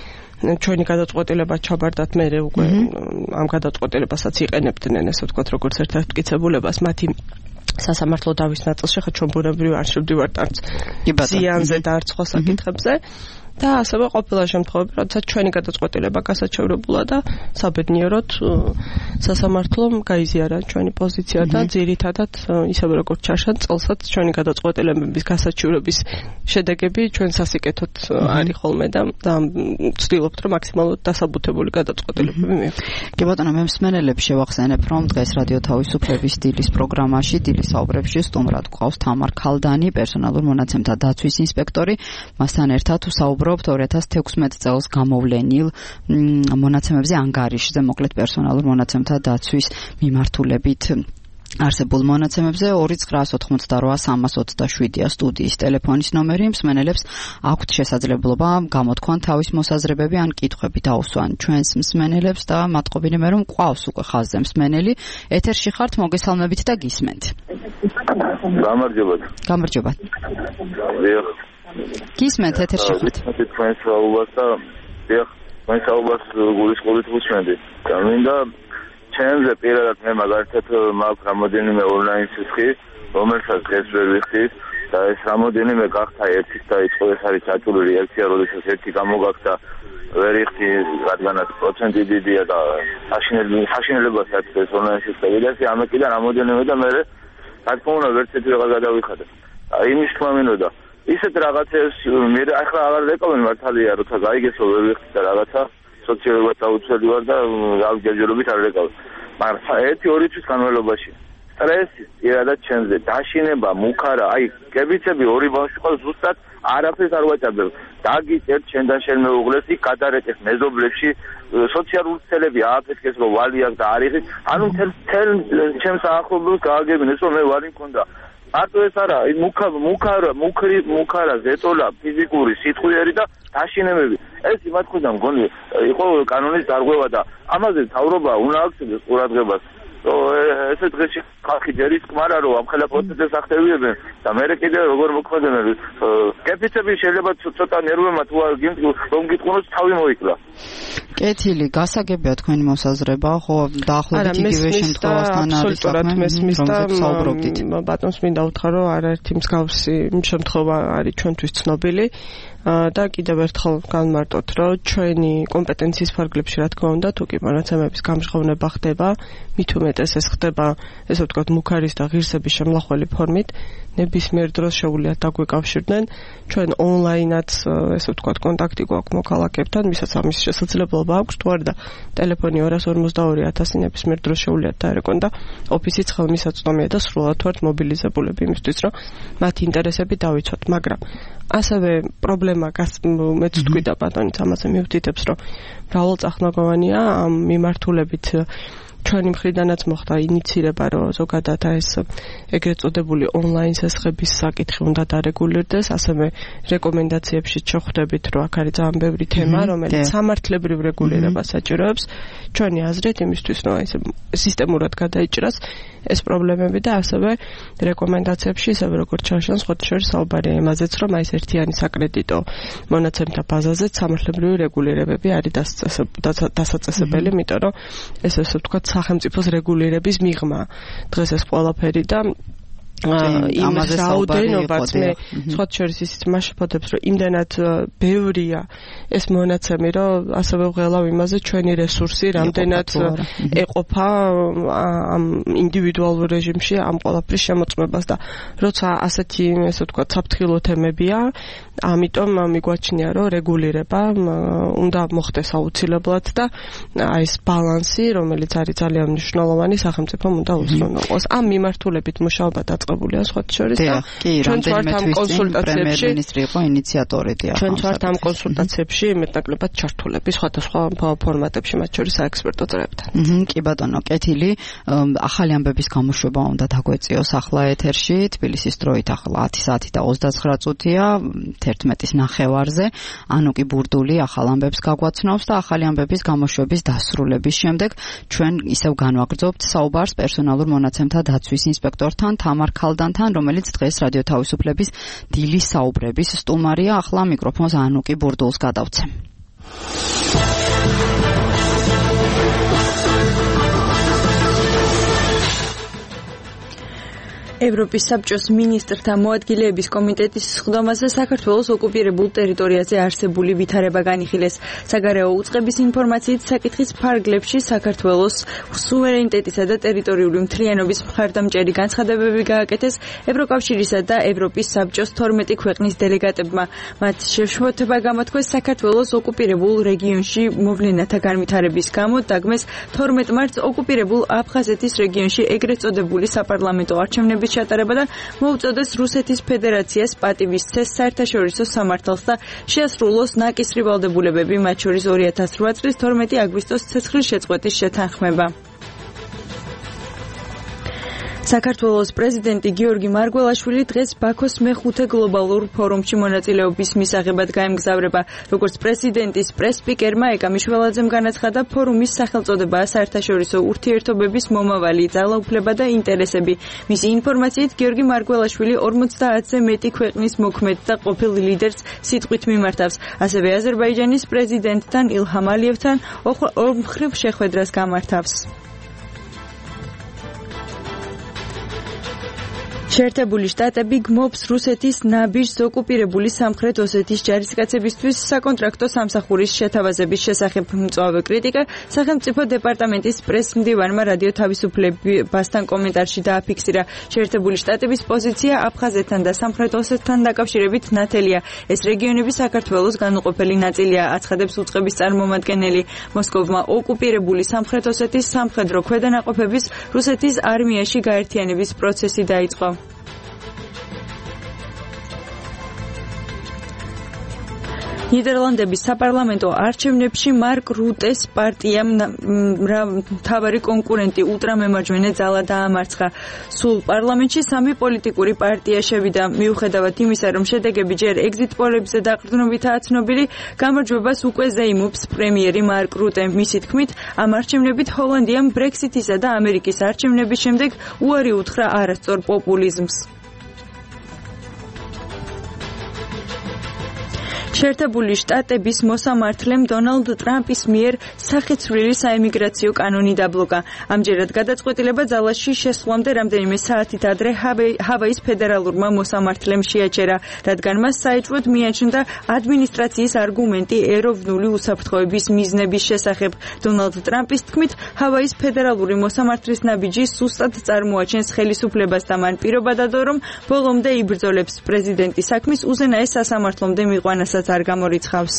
ჩვენი გადაწყვეტილება ჩაბარდათ მე უკვე ამ გადაწყვეტილებასაც იყენებდნენ ესე ვთქვათ როგორც ერთ-ერთ მტკიცებულებას მათი სასამართლო დავის ნაწილში ხა ჩვენ ბუნებრივი არ შევდივართ არც ზიანზე და არც სხვა საკითხებზე და ასევე ყოფილა შემთხვევები, როდესაც ჩვენი გადაწყვეტილება გასაჩევრებულა და საბედნიეროდ სასამართლომ გაიზიარა ჩვენი პოზიცია და ძირითადად ისევე როგორც ჩარშან წელსაც ჩვენი გადაწყვეტილებების გასაჩევრების შედეგები ჩვენ სასიკეთოდ არის ხოლმე და ვცდილობთ რომ მაქსიმალურად დასაბუთებული გადაწყვეტილებები მივიღოთ. კი ბატონო, მე მსმენელებს შევახსენებ, რომ დღეს რადიო თავისუფლების დილის პროგრამაში დილის საუბრებში სტუმრად გვყავს თამარ ქალდანი, პერსონალურ მონაცემთა დაცვის ინსპექტორი, მასთან ერთად ვსაუბრობთ 2016 წელს გამოვლენილ მონაცემებზე ანგარიშზე, მოკლედ პერსონალურ მონაცემთა დაცვის მიმართულებით არსებულ მონაცემებზე 2988327-ია სტუდიის ტელეფონის ნომერი. მსმენელებს აქვთ შესაძლებლობა გამოთქვან თავის მოსაზრებები ან კითხვები დაუსვან ჩვენს მსმენელებს და მადყოფინე რომ ყავს უკვე ხაზზე მსმენელი. ეთერში ხართ, მოგესალმებით და გისმენთ. გამარჯობათ. გისმენთ, ეთერში ხართ. თქვენ საუბარს და თქვენ საუბარს გულისხმობით ვუსმენდი. გამინდა ჩემზე პირადად მე მაგალითად მაქვს რამოდენიმე ონლაინ სისხლი, რომელსაც დღეს ვერ ვიხდით და ეს რამოდენიმე გახდა ერთის დაიწყო, ეს არის ჩაჭული რეაქცია, როდესაც ერთი გამოგახდა ვერ იხდი, რადგანაც პროცენტი დიდია და საშინელებასაც ეს ონლაინ სისხლი და ეს ამეკიდა რამოდენიმე და მე რა თქმა უნდა ვერც ერთი ვეღარ გადავიხადე. იმის თქმა მინდოდა ისეთ რაღაცებს მე ახლა აღარ ვეკავენ მართალია, როცა გაიგესო ვერ ვიხდი და რაღაცა სოციალურად დაუცველი ვარ და ჯერჯერობით არ ვეკავ. მაგრამ 1-2 თვის განმავლობაში სტრესი პირადად ჩემზე დაშინება, მუქარა, აი კებიცები ორი ბავშვი ყავს ზუსტად არაფერს არ ვაჭარბებ. დაგიწერთ შენთან შენ მეუღლეს იქ გადარეკეს მეზობლებში სოციალური ცელები ააფეთქეს რომ ვალი აქვს და არ იღებს. ანუ თელ ჩემს ახლობელს გააგებინეს რომ მე ვარი მქონდა. მარტო ეს არა, მუქარა, ზეტოლა, ფიზიკური, სიტყვიერი და დაშინებები. ეს იმათ ხვდა მგონი იყო კანონის დარღვევა და ამაზე თავრობა უნდა აქცევდეს ყურადღებას. ესე დღეში ხალხი ჯერის კმარა რომ ამ ხელა პროცესებს ახდევიებენ და მე კიდე როგორ მოქმედებენ. კეფიცები შეიძლება ცოტა ნერვებმა თუ რომ გიტყუნოს თავი მოიკლა. კეთილი, გასაგებია თქვენი მოსაზრება, ხო, დაახლოებით იგივე შემთხვევასთან არის საქმე, რომ საუბრობდით. ბატონს მინდა უთხრა რომ არაერთი მსგავსი შემთხვევა არის ჩვენთვის ცნობილი. და კიდევ ერთხელ განმარტოთ, რომ ჩვენი კომპეტენციის ფარგლებში რა თქმა უნდა, თუ კი მონაცემების გამჟღავნება ხდება, მით უმეტეს ეს ხდება, ესე ვთქვათ, მუქარის და ღირსების შემლახველი ფორმით, ნებისმიერ დროს შეუძლიათ დაგვიკავშირდნენ. ჩვენ ონლაინად, ესე ვთქვათ, კონტაქტი გვაქვს მოქალაქეებთან, ვისაც ამის შესაძლებლობა აქვს, თუ არა და ტელეფონი 252-1000 ნებისმიერ დროს შეუძლიათ დაერეკონ და ოფისიც ხელმისაწვდომია და სრულად ვართ მობილიზებულები იმისთვის, რომ მათი ინტერესები დავიცვათ, მაგრამ ასევე პრობლემა მეც თქვი და ბატონიც ამაზე მივდიდებს, რომ მრავალწახნაგოვანია ამ მიმართულებით ჩვენი მხრიდანაც მოხდა ინიცირება, რომ ზოგადად ეს ეგრეთ წოდებული ონლაინ სესხების საკითხი უნდა დარეგულირდეს, ასევე რეკომენდაციებში შეხვდებით, რომ აქ არის ძალიან ბევრი თემა, რომელიც სამართლებრივ რეგულირებას საჭიროებს. ჩვენი აზრით იმისთვის, რომ ეს სისტემურად გადაიჭრას ეს პრობლემები და ასევე რეკომენდაციებში, ისევე როგორც ჩარშან სხვათა შორის საუბარია იმაზეც, რომ აი ეს ერთიანი საკრედიტო მონაცემთა ბაზაზეც სამართლებრივი რეგულირებები არის დასაწესებელი, იმიტომ რომ ეს ასე ვთქვათ სახელმწიფოს რეგულირების მიღმა. დღეს ეს ყველაფერი და იმ რაოდენობაც მე სხვა შორის ისიც მაშფოთებს, რომ იმდანაც ბევრია ეს მონაცემი, რომ ასევე ვღელავ იმაზე ჩვენი რესურსი რამდენად ეყოფა ამ ინდივიდუალურ რეჟიმში ამ ყველაფრის შემოწმებას და როცა ასეთი ესე ვთქვათ საფრთხილო თემებია, ამიტომ მიგვაჩნია, რომ რეგულირება უნდა მოხდეს აუცილებლად და აი ეს ბალანსი, რომელიც არის ძალიან მნიშვნელოვანი, სახელმწიფომ უნდა უსწრუნველყოს. ამ მიმართულებით მუშაობა დაწყებულია სხვა შორის და ჩვენ ვართ ამ კონსულტაციებში პრემიერ-მინისტრი იყო ინიციატორი და ჩვენ ვართ ამ კონსულტაციებში მეტნაკლებად ჩართულები სხვადასხვა ფორმატებში, მათ შორის საექსპერტო წრეებთან. კი ბატონო, კეთილი, ახალი ამბების გამოშვება უნდა დაგვეწიოს ახლა ეთერში, თბილისის დროით ახლა 10 საათი და 29 წუთია 11-ის ნახევარზე, ანუკი ბურდული ახალ ამბებს გაგვაცნობს და ახალი ამბების გამოშვების დასრულების შემდეგ ჩვენ ისევ განვაგრძობთ საუბარს პერსონალურ მონაცემთა დაცვის ინსპექტორთან თამარ ქალდანთან, რომელიც დღეს რადიო თავისუფლების დილის საუბრების სტუმარია. ახლა მიკროფონს ანუკი ბურდულს გადავცემ. ევროპის საბჭოს მინისტრთა მოადგილეების კომიტეტის სხდომაზე საქართველოს ოკუპირებულ ტერიტორიაზე არსებული ვითარება განიხილეს. საგარეო უწყების ინფორმაციით საკითხის ფარგლებში საქართველოს სუვერენიტეტისა და ტერიტორიული მთლიანობის მხარდამჭერი განცხადებები გააკეთეს ევროკავშირისა და ევროპის საბჭოს 12 ქვეყნის დელეგატებმა. მათ შეშფოთება გამოთქვეს საქართველოს ოკუპირებულ რეგიონში მოვლენათა განვითარების გამო დაგმეს 12 მარტს ოკუპირებულ აფხაზეთის რეგიონში ეგრეთ წოდებული საპარლამენტო არჩევნების ჩატარება და მოუწოდეს რუსეთის ფედერაციას პატივისცეს საერთაშორისო სამართალს და შეასრულოს ნაკისრი ვალდებულებები, მათ შორის 2008 წლის 12 აგვისტოს ცეცხლის შეწყვეტის შეთანხმება. საქართველოს პრეზიდენტი გიორგი მარგველაშვილი დღეს ბაქოს მეხუთე გლობალურ ფორუმში მონაწილეობის მისაღებად გაემგზავრება. როგორც პრეზიდენტის პრეს-სპიკერმა ეკა მიშველაძემ განაცხადა, ფორუმის სახელწოდებაა საერთაშორისო ურთიერთობების მომავალი, ძალაუფლება და ინტერესები. მისი ინფორმაციით, გიორგი მარგველაშვილი 50-ზე მეტი ქვეყნის მოქმედ და ყოფილ ლიდერს სიტყვით მიმართავს. ასევე აზერბაიჯანის პრეზიდენტთან ილჰამ ალიევთან ორმხრივ შეხვედრას გამართავს. შეერთებული შტატები გმობს რუსეთის ნაბიჯს ოკუპირებული სამხრეთ ოსეთის ჯარისკაცებისთვის საკონტრაქტო სამსახურის შეთავაზების შესახებ. მწვავე კრიტიკა სახელმწიფო დეპარტამენტის პრეს-მდივანმა რადიო თავისუფლებასთან კომენტარში დააფიქსირა. შეერთებული შტატების პოზიცია აფხაზეთთან და სამხრეთ ოსეთთან დაკავშირებით ნათელია. ეს რეგიონები საქართველოს განუყოფელი ნაწილია, აცხადებს უწყების წარმომადგენელი. მოსკოვმა ოკუპირებული სამხრეთ ოსეთის სამხედრო ქვედანაყოფების რუსეთის არმიაში გაერთიანების პროცესი დაიწყო. ნიდერლანდების საპარლამენტო არჩევნებში მარკ რუტეს პარტიამ მთავარი კონკურენტი ულტრამემარჯვენე ძალა დაამარცხა. სულ პარლამენტში 3 პოლიტიკური პარტია შევიდა. მიუხედავად იმისა, რომ შედეგები ჯერ ეგზიტ პოლებზე დაყრდნობითაა ცნობილი, გამარჯვებას უკვე ზეიმობს პრემიერი მარკ რუტე. მისი თქმით, ამ არჩევნებით ჰოლანდიამ ბრექსიტისა და ამერიკის არჩევნების შემდეგ უარი უთხრა არასწორ პოპულიზმს. შეერთებული შტატების მოსამართლემ დონალდ ტრამპის მიერ სახეცვლილი საემიგრაციო კანონი დაბლოკა. ამჯერად გადაწყვეტილება ძალაში შესვლამდე რამდენიმე საათით ადრე ჰავაის ფედერალურმა მოსამართლემ შეაჩერა, რადგან მას საეჭვოდ მიაჩნდა ადმინისტრაციის არგუმენტი ეროვნული უსაფრთხოების მიზნების შესახებ. დონალდ ტრამპის თქმით, ჰავაის ფედერალური მოსამართლის ნაბიჯი სუსტად წარმოაჩენს ხელისუფლებას და მან პირობა დადო, რომ ბოლომდე იბრძოლებს პრეზიდენტის საქმის უზენაეს სასამართლომდე მიყვანასაც არ გამორიცხავს.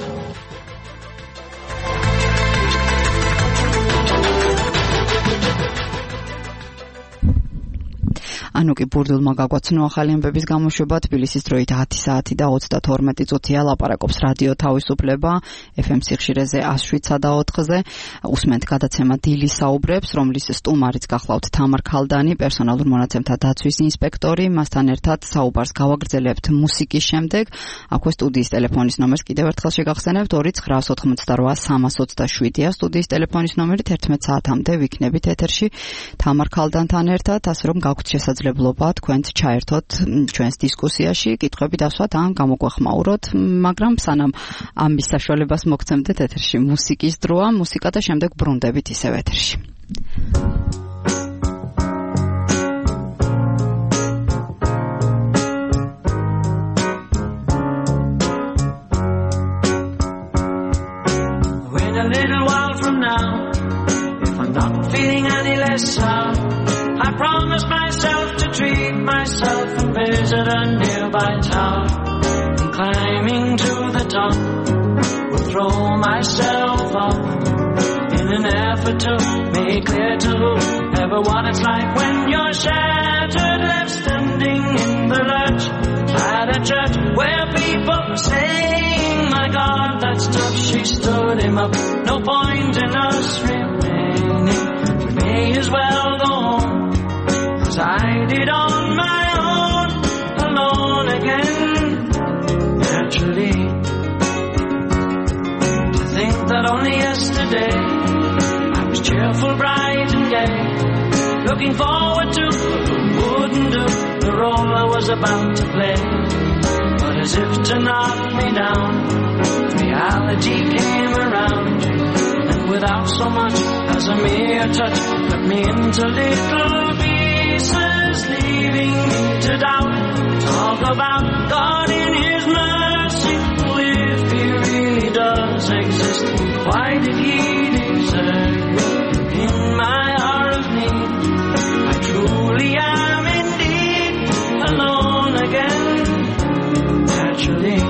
ანუკი ბურდულმა გაგვაცნო ახალი ამბების გამოშვება. თბილისის დროით 10 საათი და 32 წუთია. ლაპარაკობს რადიო თავისუფლება FM სიხშირეზე 107.4-ზე. უსმენთ გადაცემა დილი საუბრებს, რომლის სტუმარიც გახლავთ თამარ ქალდანი, პერსონალურ მონაცემთა დაცვის ინსპექტორი. მასთან ერთად საუბარს გავაგრძელებთ მუსიკის შემდეგ. აქვე სტუდიის ტელეფონის ნომერს კიდევ ერთხელ შეგახსენებთ 2998327-ია სტუდიის ტელეფონის ნომერი. 11 საათამდე ვიქნებით ეთერში თამარ ქალდანთან ერთად, ასე რომ გაგვთ შესაძლებლობა თქვენც ჩაერთოთ ჩვენს დისკუსიაში, კითხვები დასვათ ან გამოგვეხმაუროთ, მაგრამ სანამ ამის საშუალებას მოგცემდეთ, ეთერში მუსიკის დროა, მუსიკა და შემდეგ ბრუნდებით ისევ ეთერში. When a little while from now, if I'm not feeling any less sound, I promise myself to treat myself and visit a nearby town. And climbing to the top, will throw myself up in an effort to make clear to whoever what it's like when you're shattered, left standing in the lurch at a church where people are saying, my God, that's tough. She stood him up. No point in us remaining. We may as well go home. I did on my own, alone again, naturally. To think that only yesterday I was cheerful, bright and gay, looking forward to who wouldn't do the role I was about to play. But as if to knock me down, 3 reality came around, and without so much as a mere touch, cut me into little pieces, leaving me to doubt. Talk about God in His mercy, if He really does exist, why did He desert me in my hour of need? I truly am indeed alone again. Naturally,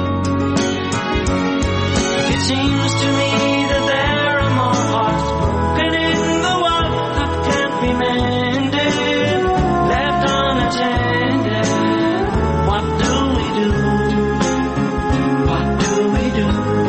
it seems to me that there are more hearts broken in the world that can't be mended, left unattended. What do we do? What do we do?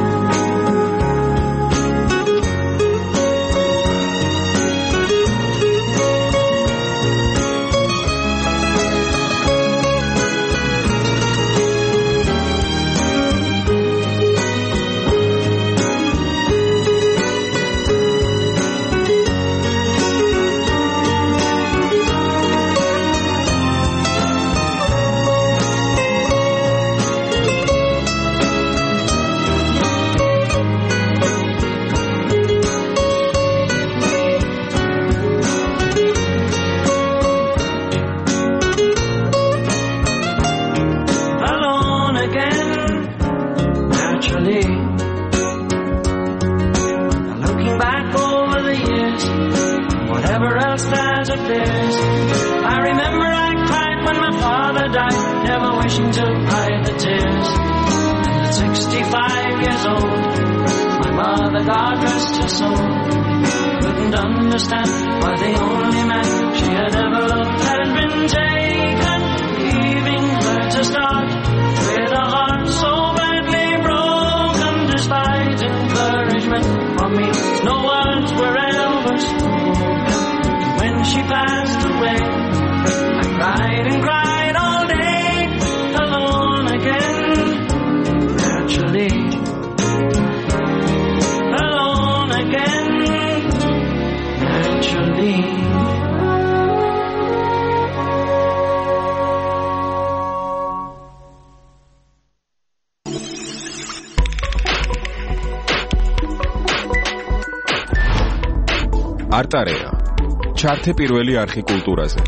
არტარეა ჩართე პირველი არხი კულტურაზე.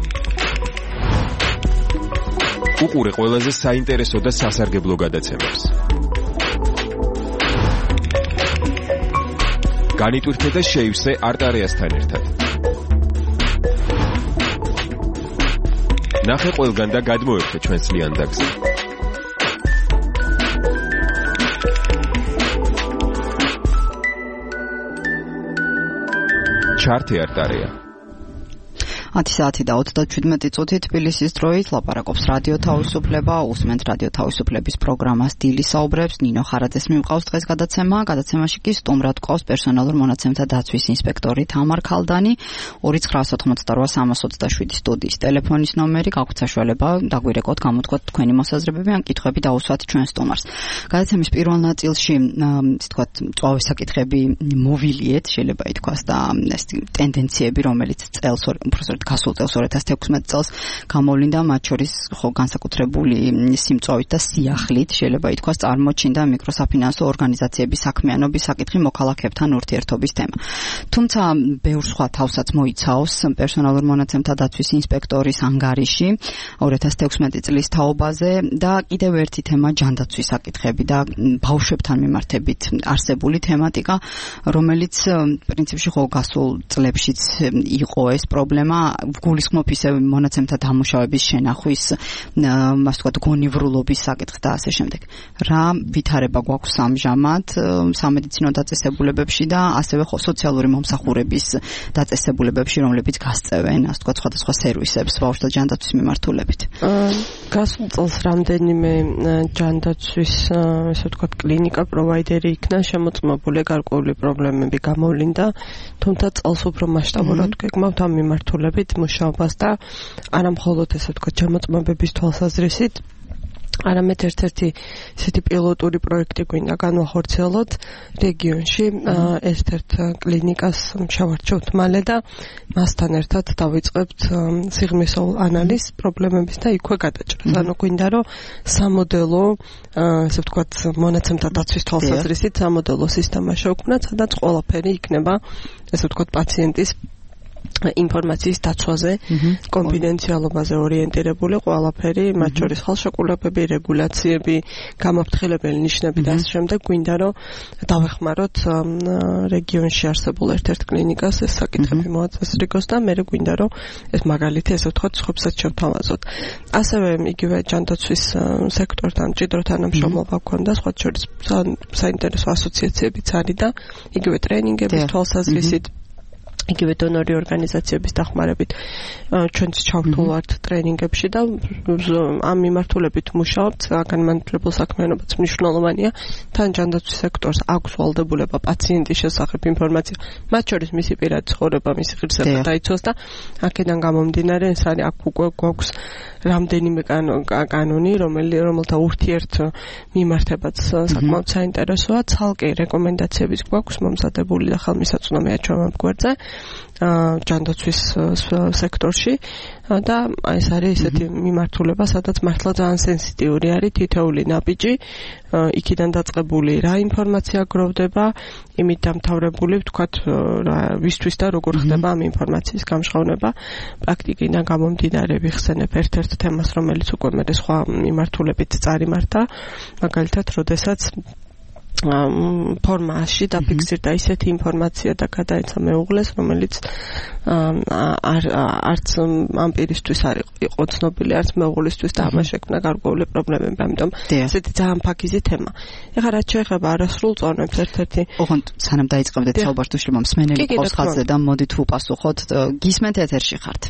უყურე ყველაზე საინტერესო და სასარგებლო გადაცემებს. განიტვირთე და შეივსე არტარეასთან ერთად. ნახე ყველგან და გადმოერთე ჩვენს ლიანდაგზე. ჩართე არტარეა 10 საათი და 37 წუთი თბილისის დროით ლაპარაკობს რადიო თავისუფლება, უსმენთ რადიო თავისუფლების პროგრამას დილის საუბრებს, ნინო ხარაძეს მიმყავს დღეს გადაცემა. გადაცემაში კი სტუმრად გვყავს პერსონალურ მონაცემთა დაცვის ინსპექტორი თამარ ქალდანი. 2988327 სტუდიის ტელეფონის ნომერი, გაქვთ საშუალება დაგვირეკოთ, გამოთქვათ თქვენი მოსაზრებები ან კითხვები დაუსვათ ჩვენ სტუმარს. გადაცემის პირველ ნაწილში, ისე ვთქვათ, მწვავე საკითხები მოვილიეთ, შეიძლება ითქვას და ეს ტენდენციები, რომელიც წელს უბრალოდ გასულ წელს 2016 წელს გამოვლინდა, მათ შორის ხო განსაკუთრებული სიმწვავით და სიახლით შეიძლება ითქვას წარმოჩინდა მიკროსაფინანსო ორგანიზაციების საქმიანობის საკითხი მოქალაქეებთან ურთიერთობის თემა. თუმცა ბევრ სხვა თავსაც მოიცავს პერსონალურ მონაცემთა დაცვის ინსპექტორის ანგარიში 2016 წლის თაობაზე და კიდევ ერთი თემა ჯანდაცვის საკითხები და ბავშვებთან მიმართებით არსებული თემატიკა, რომელიც პრინციპში ხო გასულ წლებშიც იყო ეს პრობლემა. გულისხმობ ისე მონაცემთა დამუშავების შენახვის, ასე ვთქვათ, გონივრულობის საკითხი და ასე შემდეგ. რა ვითარება გვაქვს ამჟამად სამედიცინო დაწესებულებებში და ასევე სოციალური მომსახურების დაწესებულებებში, რომლებიც გასწევენ, ასე ვთქვათ, სხვადასხვა სერვისებს ბავშვთა ჯანდაცვის მიმართულებით. გასულ წელს რამდენიმე ჯანდაცვის, ასე ვთქვათ, კლინიკა პროვაიდერი იქნა შემოწმებული, გარკვეული პრობლემები გამოვლინდა, თუმცა წელს უფრო მასშტაბურად გეგმავთ ამ მიმართულებით მუშაობას და არა მხოლოდ ესე ვთქვათ, შემოწმებების თვალსაზრისით, არამედ ერთ-ერთი ისეთი პილოტური პროექტი გვინდა განვახორციელოთ რეგიონში ერთ-ერთ კლინიკას შევარჩევთ მალე და მასთან ერთად დავიწყებთ სიღრმისეულ ანალიზ პრობლემების და იქვე გადაჭრას. ანუ გვინდა რომ სამოდელო ესე ვთქვათ მონაცემთა დაცვის თვალსაზრისით სამოდელო სისტემა შევქმნათ, სადაც ყველაფერი იქნება ესე ვთქვათ პაციენტის ინფორმაციის დაცვაზე, კონფიდენციალობაზე ორიენტირებული ყველაფერი, მათ შორის ხელშეკრულებები, რეგულაციები, გამაფრთხილებელი ნიშნები და ამ შემდეგ გვინდა რომ დავეხმაროთ რეგიონში არსებულ ერთ-ერთ კლინიკას ეს საკითხები მოაწესრიგოს და მე გვინდა რომ ეს მაგალითი ესე ვთქვათ სხვებსაც შევთავაზოთ. ასევე იგივე ჯანდაცვის სექტორთან მჭიდრო თანამშრომლობა გვქონდა, სხვა შორის საინტერესო ასოციაციებიც არის და იგივე ტრენინგების თვალსაზრისით იგივე დონორი ორგანიზაციების დახმარებით ჩვენც ჩავთვალ ვართ ტრენინგებში და ამ მიმართულებით მუშაობთ. განმანათლებელ საქმიანობაც მნიშვნელოვანია. თან ჯანდაცვის სექტორს აქვს ვალდებულება პაციენტის შესახებ ინფორმაცია, მათ შორის მისი პირადი ცხოვრება, მისი ღირსება დაიცვას და აქედან გამომდინარე ეს არის აქ უკვე გვაქვს რამდენიმე კანონი, რომელთა ურთიერთ მიმართებაც საკმაოდ საინტერესოა. ცალკე რეკომენდაციებიც გვაქვს მომზადებული და ხელმისაწვდომია ჩვენმა გვერდზე ჯანდაცვის სექტორში და ეს არის ესეთი მიმართულება, სადაც მართლა ძალიან სენსიტიური არის თითოეული ნაბიჯი, იქიდან დაწყებული რა ინფორმაცია გროვდება, იმით დამთავრებული ვთქვათ ვისთვის და როგორ ხდება ამ ინფორმაციის გამჟღავნება. პრაქტიკიდან გამომდინარე ვიხსენებ ერთ-ერთ თემას, რომელიც უკვე მე სხვა მიმართულებით წარიმართა, მაგალითად, როდესაც ფორმაში დაფიქსირდა ისეთი ინფორმაცია და გადაეცა მეუღლეს, რომელიც არც ამ პირისთვის არ იყო ცნობილი, არც მეუღლისთვის და ამას შექმნა გარკვეული პრობლემები. ამიტომ ესეთი ძალიან ფაქიზი თემა. ეხლა რაც შეეხება არასრულ წონებს, ერთ-ერთი ოღონდ სანამ დაიწყებდეთ საუბარს უშლება მსმენელი ყავს ხაზზე და მოდით უპასუხოთ. გისმენთ ეთერში ხართ.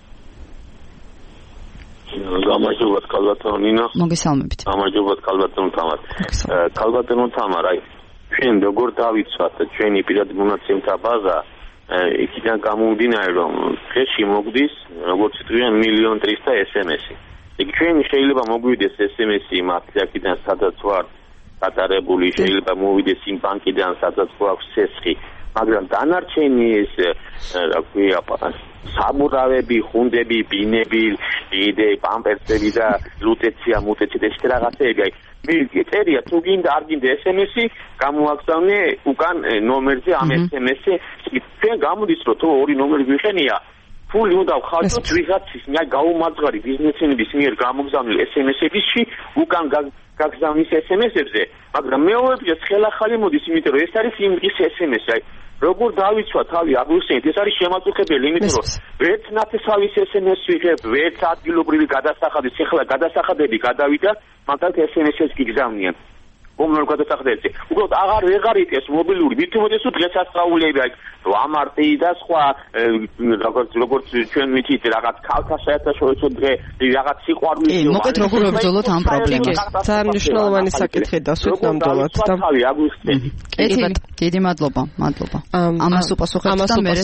გამარჯობათ კალბატონო ნინო. მოგესალმებით. გამარჯობათ კალბატონო თამარ. კალბატონო თამარ, აი ჩვენ როგორ დავიცვათ ჩვენი პირადი მონაცემთა ბაზა იქიდან გამომდინარე რომ დღეში მოგდის როგორც თქვენ 1.300.000 SMS-ი. იქ ჩვენ შეიძლება მოგვიდეს SMS-ი მართლაკიდან სადაც ვარ გატარებული, შეიძლება მოვიდეს იმ ბანკიდან სადაც გვაქვს ცეცხლი, მაგრამ დანარჩენი ეს რა ქვია საბურავები, ხუნდები, ბინები, იდე, პამპერსები და ლუტეცია, მუტეცია ეს რაღაცები, აი მე წერია თუ გინდა არ გინდა SMS-ი, გამოაგზავნე უკან ნომერზე ამ SMS-ი, ჩვენ გამოდის რომ თუ ორი ნომერი ვიხენია, ფული უნდა ვხარჯოთ ვიღაცის გაუმარჯვარი ბიზნესმენების მიერ გამოგზავნილ SMS-ებში, უკან გაგზავნის SMS-ებზე, მაგრამ მეორეჯერ ხელახალი მოდის, იმიტომ რომ ეს არის იმ ის SMS-ი, აი როგორ დავიცვა თავი აგვიხსენეთ, ეს არის შემაწუხებელი, იმიტომ რომ ვერც ნათესავის SMS ვიღებ, ვერც ადგილობრივი გადასახადის, ახლა გადასახადები გადავიდა, მაგალითად SMS-ს გიგზავნიან. კომუნალურ გადასახადებზე. უბრალოდ აღარ ვეღარ იტეს მობილური, მით უმეტეს დღეს ასწავლები, აი ვამარტი და სხვა როგორც ჩვენ ვიცით, რაღაც ქალთა საერთაშორისო დღე, რაღაც სიყვარულის. მოკეთ როგორ ვებრძოლოთ ამ პრობლემას. ძალიან მნიშვნელოვანი საკითხი დასვით ნამდვილად და აგვიხსენეთ. დიდი მადლობა. ამას უპასუხებთ და მე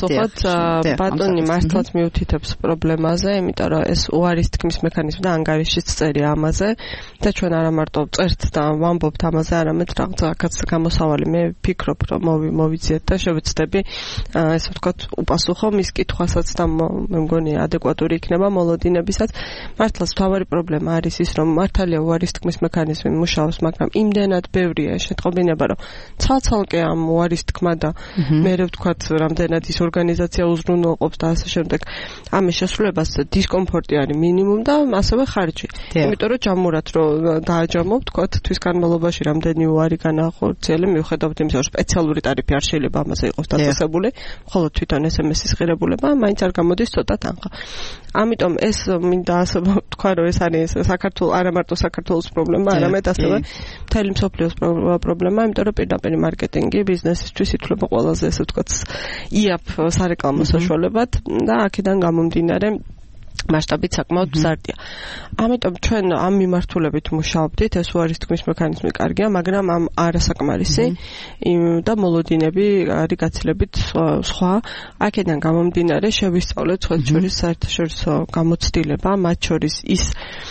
ბატონი მართლაც მიუთითებს პრობლემაზე, იმიტომ რომ ეს უარის თქმის მექანიზმი და ანგარიშიც წერია ამაზე და ჩვენ არა მარტო წერთ და ვამბობთ ამაზე, არამედ რაღაცაც გამოსავალი მე ვფიქრობ, რომ მოვიძიეთ და შევეცდები ესე ვთქვათ უპასუხო მის კითხვასაც და მე მგონი ადეკვატური იქნება მოლოდინებისაც. მართლაც მთავარი პრობლემა არის ის, რომ მართალია უარის თქმის მექანიზმი მუშაობს, მაგრამ იმდენად ბევრია შეტყობინება, რომ ცალ-ცალკე ამ უარის თქმა და მე ვთქვათ რამდენად ის ორგანიზაცია უზრუნველყოფს და ასე შემდეგ ამის შესრულებას დისკომფორტი არის მინიმუმ და ასევე ხარჯი. იმიტომ რომ ჯამურად რომ დააჯამო ვთქვათ თვის განმავლობაში რამდენი უარი განახორციელე, მიუხედავად იმისა, რომ სპეციალური ტარიფი არ შეიძლება ამაზე იყოს დაწესებული, მხოლოდ თვითონ SMS-ის ღირებულება მაინც არ გამოდის ცოტა თანხა. ამიტომ ეს მინდა ასე ვთქვა, რომ ეს არის საქართველოს არა მარტო საქართველოს პრობლემა, არამედ ასევე მთელი მსოფლიოს პრობლემა, იმიტომ რომ პირდაპირ მარკეტინგი ბიზნესისთვის ითვლება ყველაზე ესე ვთქვათ იაფ სარეკლამო საშუალებად და აქედან გამომდინარე მასშტაბით საკმაოდ მზარდია. ამიტომ ჩვენ ამ მიმართულებით მუშაობდით, ეს უარის თქმის მექანიზმი კარგია, მაგრამ ამ არასაკმარისი და მოლოდინები არის გაცილებით სხვა. აქედან გამომდინარე შევისწავლეთ სხვადასხვა საერთაშორისო გამოცდილება, მათ შორის ის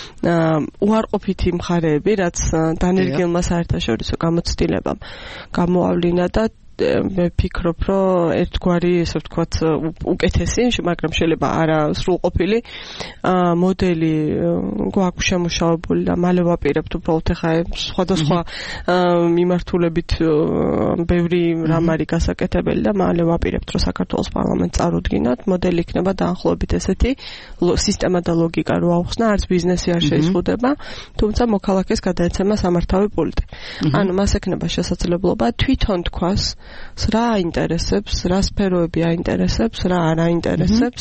უარყოფითი მხარეები, რაც დანერგილმა საერთაშორისო გამოცდილებამ გამოავლინა და მე ფიქრობ, რომ ერთგვარი, ესე ვთქვათ, უკეთესი, მაგრამ შეიძლება არა სრულყოფილი მოდელი გვაქვს შემუშავებული და მალე ვაპირებთ უბრალოდ ხა სხვადასხვა მიმართულებით ბევრი რამ არის გასაკეთებელი და მალე ვაპირებთ, რომ საქართველოს პარლამენტს წარუდგინოთ. მოდელი იქნება დაახლოებით ესეთი სისტემა და ლოგიკა რო ავხსნა, არც ბიზნესი არ შეიზღუდება, თუმცა მოქალაქეს გადაეცემა სამართავი პულტი. ანუ მას ექნება შესაძლებლობა თვითონ თქვას რა აინტერესებს, რა სფეროები აინტერესებს, რა არ აინტერესებს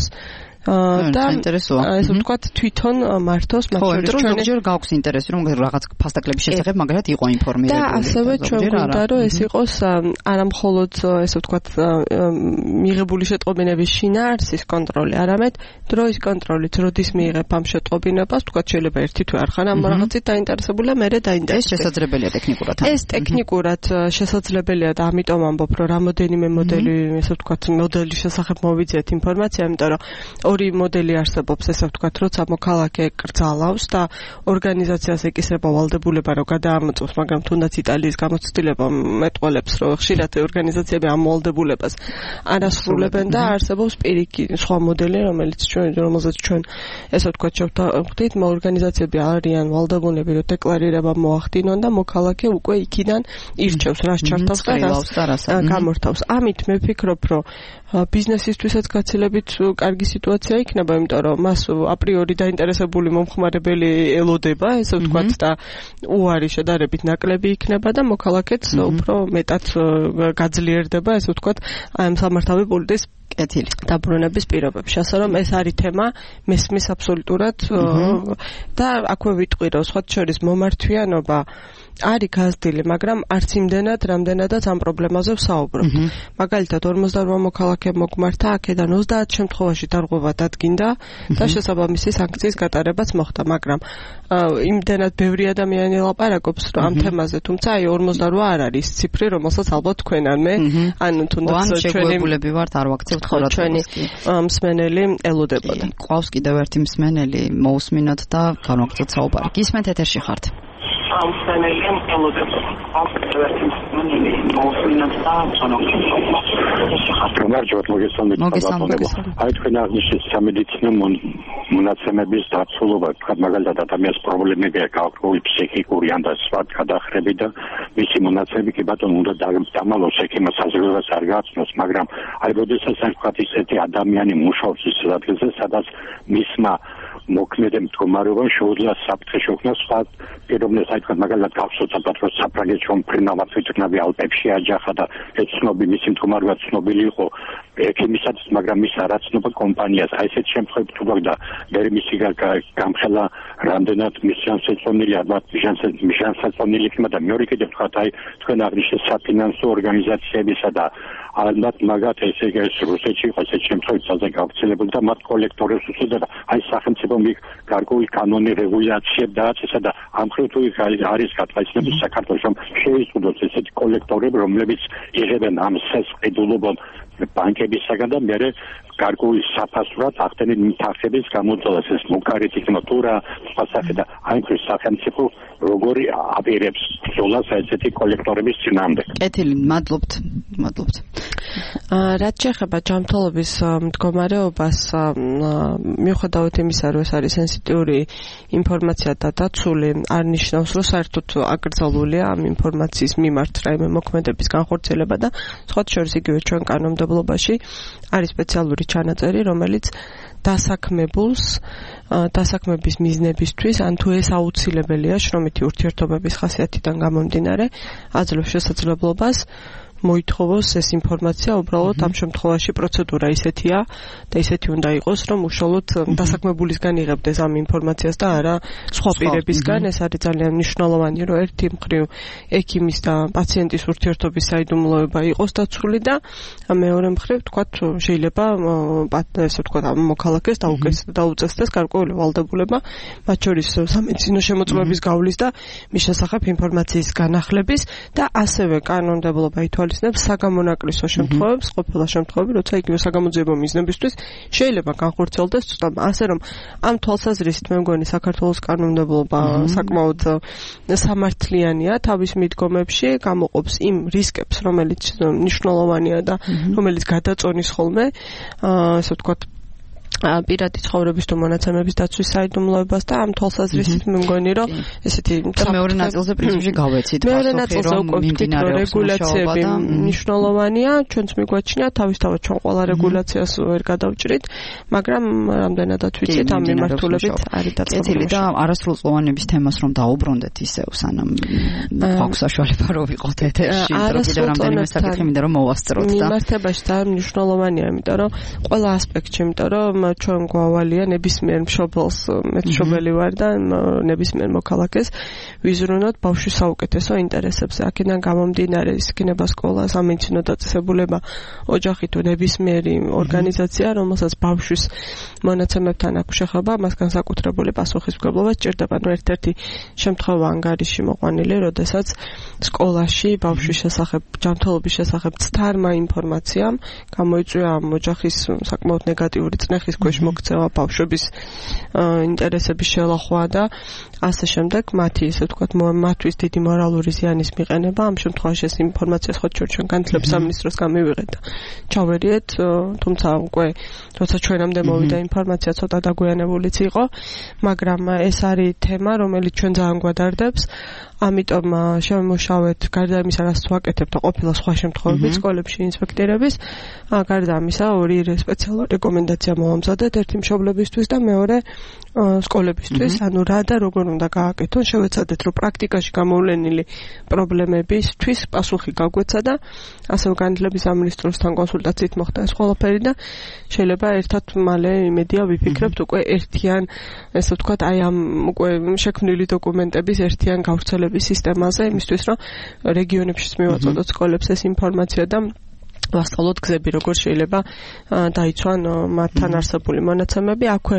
და ესე ვთქვათ თვითონ მართოს მათ შორის ჩვენ ზოგჯერ გაქვს ინტერესი რომ რაღაც ფასტაკლების შესახებ მაგალითად იყო ინფორმირებული და ასევე ჩვენ გვინდა რომ ეს იყოს არა მხოლოდ ესე ვთქვათ მიღებული შეტყობინების შინაარსის კონტროლი, არამედ დროის კონტროლით, როდის მიიღებ ამ შეტყობინებას, ვთქვათ შეიძლება ერთი თვე არ ხარ ამ რაღაცით დაინტერესებული და მერე დაინტერესებული. ეს შესაძლებელია ტექნიკურად. ეს ტექნიკურად შესაძლებელია და ამიტომ ამბობ რომ რამოდენიმე მოდელი, ესე ვთქვათ, მოდელის შესახებ მოვიძიეთ ინფორმაცია, იმიტომ რომ ორი მოდელი არსებობს, ესე ვთქვათ, როცა მოქალაქე კრძალავს და ორგანიზაციას ეკისრება ვალდებულება, რომ გადაამოწმოს, მაგრამ თუნდაც იტალიის გამოცდილება მეტყველებს, რომ ხშირად ორგანიზაციები ამ ვალდებულებას არ ასრულებენ და არსებობს პირიქი სხვა მოდელი, რომელზეც ჩვენ ესე ვთქვათ შევხვდით, ორგანიზაციები არიან ვალდებულები, რომ დეკლარირება მოახდინონ და მოქალაქე უკვე იქიდან ირჩევს, რას ჩართავს და რას გამორთავს. ამით მე ვფიქრობ, რომ ბიზნესისთვისაც გაცილებით კარგი სიტუაცია იქნება, იმიტომ რომ მას აპრიორი დაინტერესებული მომხმარებელი ელოდება, ესე ვთქვათ, და უარი შედარებით ნაკლები იქნება და მოქალაქეც უფრო მეტად გაძლიერდება, ესე ვთქვათ, ამ სამართავი პოლიტიკის კეთილი დაბრუნების პირობებში. ასე რომ ეს არის თემა, მესმის აბსოლუტურად და აქვე ვიტყვი, რომ სხვათა შორის მომართვიანობა არის გაზრდილი, მაგრამ არც იმდენად, რამდენადაც ამ პრობლემაზე ვსაუბრობ. მაგალითად 58 მოქალაქე მოგმართა, აქედან 30 შემთხვევაში დარღვევა დადგინდა და შესაბამისი სანქციის გატარებაც მოხდა, მაგრამ იმდენად ბევრი ადამიანი ლაპარაკობს ამ თემაზე, თუმცა აი 58 არ არის ციფრი, რომელსაც ალბათ თქვენ ან მე, ანუ თუნდაც ჩვენი ვართ არ ვაქცევთ ხოლმე ჩვენი მსმენელი ელოდებოდა. ყავს კიდევ ერთი მსმენელი, მოусმინოთ და განვაგრძელოთ საუბარი. გისმენთ ეთერში ხართ. აი თქვენ აღნიშნეთ სამედიცინო მონაცემების დაცულობა, თქვათ მაგალითად ადამიანის პრობლემები აქვს ფსიქიკური ან და სხვა გადახრები და მისი მონაცემები კი ბატონო უნდა დამალოს ექიმას საზრდოებას არ გააცნოს, მაგრამ აი როდესაც თქვათ ისეთი ადამიანი მუშაობს ის ადგილზე, სადაც მისმა მოქმედი მდგომარეობა შეუძლია საფრთხე შექმნას სხვა პიროვნებას, აი თქვათ მაგალითად გახსოვთ რომ საფრანგეთში მომფრინავად ვიტყნები ალპებში აჯახა და ეცნობი მისი მდგომარეობა ცნობილი იყო ექიმისაც, მაგრამ მის არაცნობა კომპანიას. აი ესეთ შემთხვევებში თუ და მე მისი გამხელა რამდენად მისიანსეწონილი, ალბათ მისიანსეწონილი იქნება და მეორე კიდევ თქვათ აი თქვენ აღნიშნეთ საფინანსო ორგანიზაციებისა და ალბათ მაგათ ესე რუსეთში იყო ესეთ შემთხვევებში ძალზე გავრცელებული და მათ კოლექტორებს უწოდება აი სახელმწიფო გარკვეული კანონი რეგულაციები დააწესა და ამ მხრივ თუ არის გათვალისწინებული საქართველოს რომ შეიზღუდოს ესეთი კოლექტორები, რომლებიც იღებენ ამ სესყიდულობად ბანკებისაგან და მერე გარკვეული საფასურად ახდენენ მითახების გამოძალას ეს მოკარით იქნება თუ რა სხვა სახე და აი ეს სახელმწიფო როგორი აპირებს ბრძოლას ესეთი კოლექტორების წინააღმდეგ. კეთილი, მადლობთ. რაც შეეხება ჯანმრთელობის მდგომარეობას, მიუხედავად იმისა, რომ ეს არის სენსიტიური ინფორმაცია და დაცული, არ ნიშნავს, რომ საერთოდ აკრძალულია ამ ინფორმაციის მიმართ რაიმე მოქმედების განხორციელება და სხვათა შორის იგივე ჩვენ კანონმდებლობაში არის სპეციალური ჩანაწერი, რომელიც დასაქმების მიზნებისთვის, ან თუ ეს აუცილებელია შრომითი ურთიერთობების ხასიათიდან გამომდინარე, აძლევს შესაძლებლობას მოითხოვოს ეს ინფორმაცია, უბრალოდ ამ შემთხვევაში პროცედურა ისეთია და ისეთი უნდა იყოს, რომ უშუალოდ დასაქმებულისგან იღებდეს ამ ინფორმაციას და არა სხვა პირებისგან. ეს არის ძალიან მნიშვნელოვანი, რომ ერთი მხრივ ექიმის და პაციენტის ურთიერთობის საიდუმლოება იყოს დაცული და მეორე მხრივ თქვათ შეიძლება ესე ვთქვათ ამ მოქალაქეს დაუწესდეს გარკვეული ვალდებულება, მათ შორის სამედიცინო შემოწმების გავლის და მის შესახებ ინფორმაციის განახლების და ასევე კანონმდებლობა ითვალისწინებს საგამონაკლისო შემთხვევებს, ყოფილა შემთხვევები, როცა იგივე საგამოძიებო მიზნებისთვის შეიძლება განხორციელდეს ცდომა. ასე რომ ამ თვალსაზრისით მე მგონი საქართველოს კანონმდებლობა საკმაოდ სამართლიანია თავის მიდგომებში, გამოყოფს იმ რისკებს, რომელიც მნიშვნელოვანია და რომელიც გადაწონის ხოლმე, ასე ვთქვათ, პირადი ცხოვრების თუ მონაცემების დაცვის საიდუმლოებას და ამ თვალსაზრისით მე მგონი რომ ესეთი მეორე ნაწილზე პრინციპში გავეცით მეორე ნაწილზე უკვე რეგულაციები მნიშვნელოვანია ჩვენც მიგვაჩნია თავისთავად ჩვენ ყველა რეგულაციას ვერ გადავჭრით მაგრამ რამდენადაც ვიცით ამ მიმართულებით არის დაწყებული და არასრულწლოვანების თემას რომ დაუბრუნდეთ ისევ სანამ აქვს საშუალება რომ ვიყოთ ეთერში რომ კიდევ რამდენიმე საკითხი მინდა რომ მოვასწროთ და მიმართებაში ძალიან მნიშვნელოვანია იმიტომ რომ ყველა ასპექტში იმიტომ რომ ჩვენ გვავალია ნებისმიერ მშობელს მე მშობელი ვარ და ნებისმიერ მოქალაქეს ვიზრუნოთ ბავშვის საუკეთესო ინტერესებზე. აქედან გამომდინარე ის იქნება სკოლა, სამედიცინო დაწესებულება, ოჯახი თუ ნებისმიერი ორგანიზაცია, რომელსაც ბავშვის მონაცემებთან აქვს შეხება, მას განსაკუთრებული პასუხისმგებლობა სჭირდება. ერთ-ერთი შემთხვევა ანგარიში მოყვანილი, როდესაც სკოლაში ბავშვის შესახებ, ჯანმრთელობის შესახებ ცთარმა ინფორმაციამ გამოიწვია ამ ოჯახის საკმაოდ ნეგატიური წნეხის ქვეშ მოქცევა, ბავშვების ინტერესების შელახვა და ასე შემდეგ, მათი ისე ვთქვათ, მათთვის დიდი მორალური ზიანის მიყენება. ამ შემთხვევაში ეს ინფორმაცია სხვა ჩვენ განათლების სამინისტროს გამივიღეთ და ჩავერიეთ, თუმცა უკვე როცა ჩვენამდე მოვიდა ინფორმაცია ცოტა დაგვიანებულიც იყო, მაგრამ ეს არის თემა, რომელიც ჩვენ ძალიან გვადარდებს. ამიტომ შევიმუშავეთ გარდა იმისა, რაც ვაკეთებთ და ყოფილა სხვა შემთხვევებით სკოლებში ინსპექტირების, გარდა ამისა ორი სპეციალური რეკომენდაცია მოვამზადეთ, ერთი მშობლებისთვის და მეორე სკოლებისთვის, ანუ რა და როგორ უნდა გააკეთონ, შევეცადეთ, რომ პრაქტიკაში გამოვლენილი პრობლემებისთვის პასუხი გაგვეცა და ასევე განათლების სამინისტროსთან კონსულტაციით მოხდა ეს ყველაფერი და შეიძლება ერთად მალე იმედია ვიფიქრებთ უკვე ერთიან, ესე ვთქვათ, აი ამ უკვე შექმნილი დოკუმენტების ერთიან გავრცელების სისტემაზე, იმისთვის რომ რეგიონებშიც მივაწოდოთ სკოლებს ეს ინფორმაცია და ვასწავლოთ გზები, როგორ შეიძლება დაიცვან მათთან არსებული მონაცემები. აქვე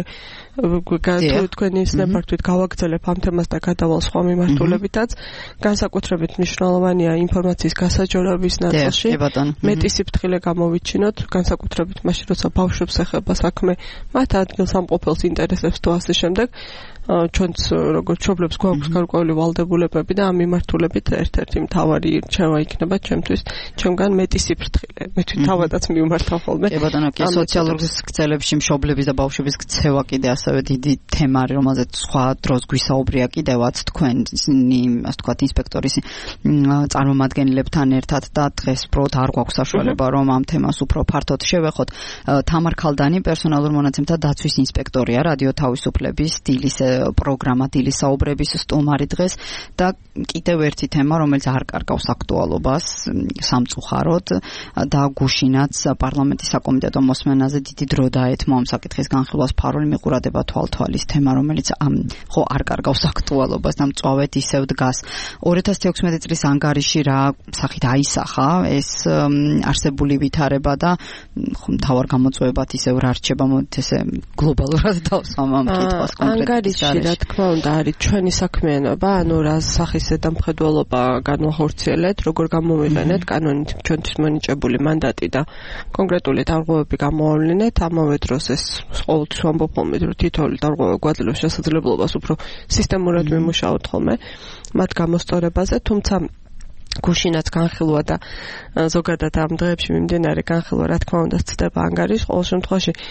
თქვენი სნეპარტვით გავაგრძელებ ამ თემას და გადავალ სხვა მიმართულებითაც. განსაკუთრებით მნიშვნელოვანია ინფორმაციის გასაჯაროების ნაწილში. მეტი სიფრთხილე გამოვიჩინოთ, განსაკუთრებით მაშინ, როცა ბავშვებს ეხება საქმე, მათ ადგილსამყოფელს ინტერესებს თუ ასე შემდეგ. ჩვენც როგორც მშობლებს გვაქვს გარკვეული ვალდებულებები და ამ მიმართულებით ერთ-ერთი მთავარი რჩევა იქნება ჩემთვის ჩემგან მეტი სიფრთხილე. მე თავადაც მივმართავ ხოლმე. კი ბატონო, კი სოციალურ გზელებში მშობლების და ბავშვების ქცევა კიდე ასევე დიდი თემა არის, რომელზეც სხვა დროს გვისაუბრია კიდევაც თქვენი, ასე ვთქვათ, ინსპექტორის წარმომადგენლებთან ერთად და დღეს პროთ არ გვაქვს საშუალება რომ ამ თემას უფრო ფართოდ შევეხოთ. თამარ ქალდანი, პერსონალურ მონაცემთა დაცვის ინსპექტორია, რადიო თავისუფლების დილის პროგრამა დილის საუბრების სტუმარი დღეს და კიდევ ერთი თემა, რომელიც არ კარგავს აქტუალობას სამწუხაროდ და გუშინაც პარლამენტის საკომიტეტო მოსმენაზე დიდი დრო დაეთმო ამ საკითხის განხილვას ფარული მიყურადება თვალთვალის თემა, რომელიც ხო არ კარგავს აქტუალობას და მწვავედ ისევ დგას. 2016 წლის ანგარიში რა სახით აისახა ეს არსებული ვითარება და მთავარ გამოწვევებად ისევ რა რჩება, მოდით ესე გლობალურად დავსვამ ამ კითხვას კონკრეტულად. რა თქმა უნდა არის ჩვენი საქმიანობა, ანუ რა სახის ზედამხედველობა განვახორციელეთ, როგორ გამოვიყენეთ კანონით ჩვენთვის მონიჭებული მანდატი და კონკრეტული დარღვევები გამოვავლინეთ, ამავე დროს ეს ყოველთვის ვამბობ ხოლმე, რომ თითოეული დარღვევა გვაძლევს შესაძლებლობას უფრო სისტემურად ვიმუშაოთ ხოლმე მათ გამოსწორებაზე, თუმცა გუშინაც განხილვა და ზოგადად ამ დღეებში მიმდინარე განხილვა რა თქმა უნდა ცდება ანგარიშს, ყოველ შემთხვევაში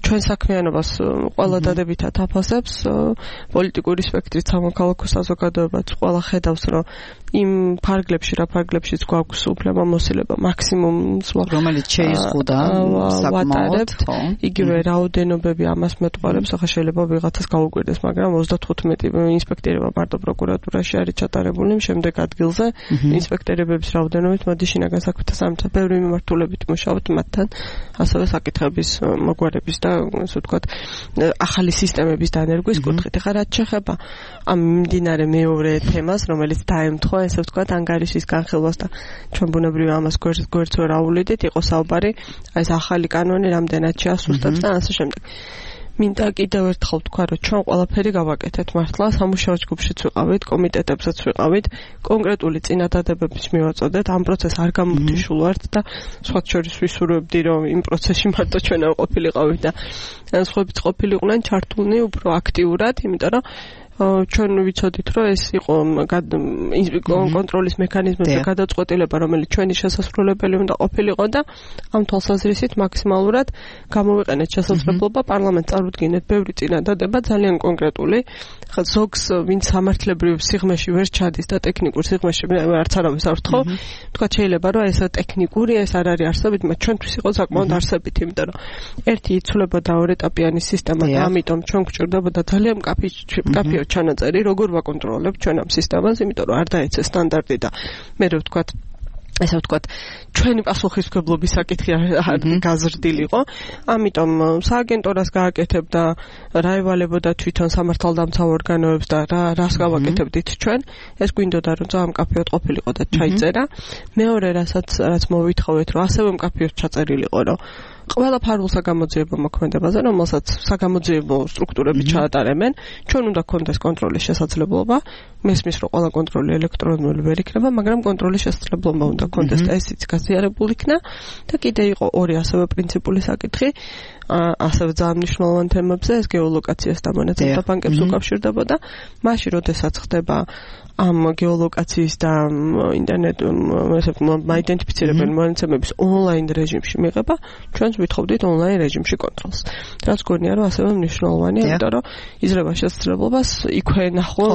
ჩვენ საქმიანობას ყველა დადებითად აფასებს პოლიტიკური სპექტრით სამოქალაქო საზოგადოებაც ყველა ხედავს რომ იმ ფარგლებშიც გვაქვს უფლებამოსილება მაქსიმუმს რომელიც შეიზღუდა საკმაოდ იგივე რაოდენობები ამას მეტყველებს ახლა შეიძლება ვიღაცას გაუკვირდეს მაგრამ 35 ინსპექტორება მარტო პროკურატურაში არის ჩატარებული შემდეგ ადგილზე ინსპექტორების რაოდენობით მოდი შინაგან საქმეთა სამინისტროს ბევრი მიმართულებით მუშაობთ მათთან ასევე საკითხების მოგვარების და ასე ვთქვათ ახალი სისტემების დანერგვის კუთხით ახლა რაც შეეხება ამ მიმდინარე მეორე თემას რომელიც დაემთხვა ესე ვთქვათ ანგარიშის განხილვას და ჩვენ ბუნებრივია ამას გვერდს ვერ აუვლიდით იყო საუბარი ეს ახალი კანონი რამდენად შეასუსტებს და ასე შემდეგ მინდა კიდევ ერთხელ ვთქვა რომ ჩვენ ყველაფერი გავაკეთეთ მართლა სამუშაო ჯგუფშიც ვიყავით კომიტეტებსაც ვიყავით კონკრეტული წინადადებების მივაწოდეთ ამ პროცესს არ გამოვთიშულვართ და სხვათა შორის ვისურვებდი რომ იმ პროცესში მარტო ჩვენ არ ყოფილიყავით და სხვაებიც ყოფილიყვნენ ჩართულნი უფრო აქტიურად იმიტომ რომ ჩვენ ვიცოდით რომ ეს იყო კონტროლის მექანიზმებზე გადაწყვეტილება რომელიც ჩვენი შესასრულებელი უნდა ყოფილიყო და ამ თვალსაზრისით მაქსიმალურად გამოვიყენეთ შესაძლებლობა პარლამენტს წარუდგინეთ ბევრი წინადადება ძალიან კონკრეტული ხა ზოგს ვინც სამართლებრივ სიღრმეში ვერ ჩადის და ტექნიკურ სიღრმეში არც არავის არ ვთხოვ თქვა შეიძლება რომ ეს ტექნიკური ეს არ არის არსებით მაგრამ ჩვენთვის იყო საკმაოდ არსებით იმიტომ რომ ერთი იცვლებოდა ორეტაპიანი სისტემა და ამიტომ ჩვენ გვჭირდებოდა ძალიან კაფე ჩანაწერი როგორ ვაკონტროლებთ ჩვენ ამ სისტემას იმიტომ რომ არ დაეცეს სტანდარტი და მე რო ვთქვათ ესე ვთქვათ ჩვენი პასუხისმგებლობის საკითხი გაზრდილიყო ამიტომ სააგენტორას გააკეთებდა რა ევალებოდა თვითონ სამართალდამცავ ორგანოებს და რას გავაკეთებდით ჩვენ ეს გვინდოდა რომ ძალიან მკაფიოდ ყოფილიყო და ჩაიწერა მეორე რაც მოვითხოვეთ რომ ასევე მკაფიოდ ჩაწერილიყო რომ ყველა ფარულ საგამოძიებო მოქმედებაზე, რომელსაც საგამოძიებო სტრუქტურები ჩაატარებენ, ჩვენ უნდა გქონდეს კონტროლის შესაძლებლობა. მესმის რომ ყველა კონტროლი ელექტრონული ვერ იქნება, მაგრამ კონტროლის შესაძლებლობა უნდა გქონდეს და ესიც გაზიარებული იქნა და კიდე იყო ორი ასევე პრინციპული საკითხი, ასევე ძალიან მნიშვნელოვან თემებზე, ეს გეოლოკაციას და მონაცემთა ბანკებს უკავშირდებოდა. მაშინ, როდესაც ხდება ამ გეოლოკაციის და ინტერნეტ მაიდენტიფიცირებელი მონაცემების ონლაინ რეჟიმში მიღება, ჩვენს ვითხოვდით ონლაინ რეჟიმში კონტროლს. რაც გონია რომ ასევე მნიშვნელოვანია, იმიტომ რომ იძლევა შესაძლებლობას იქვე ნახო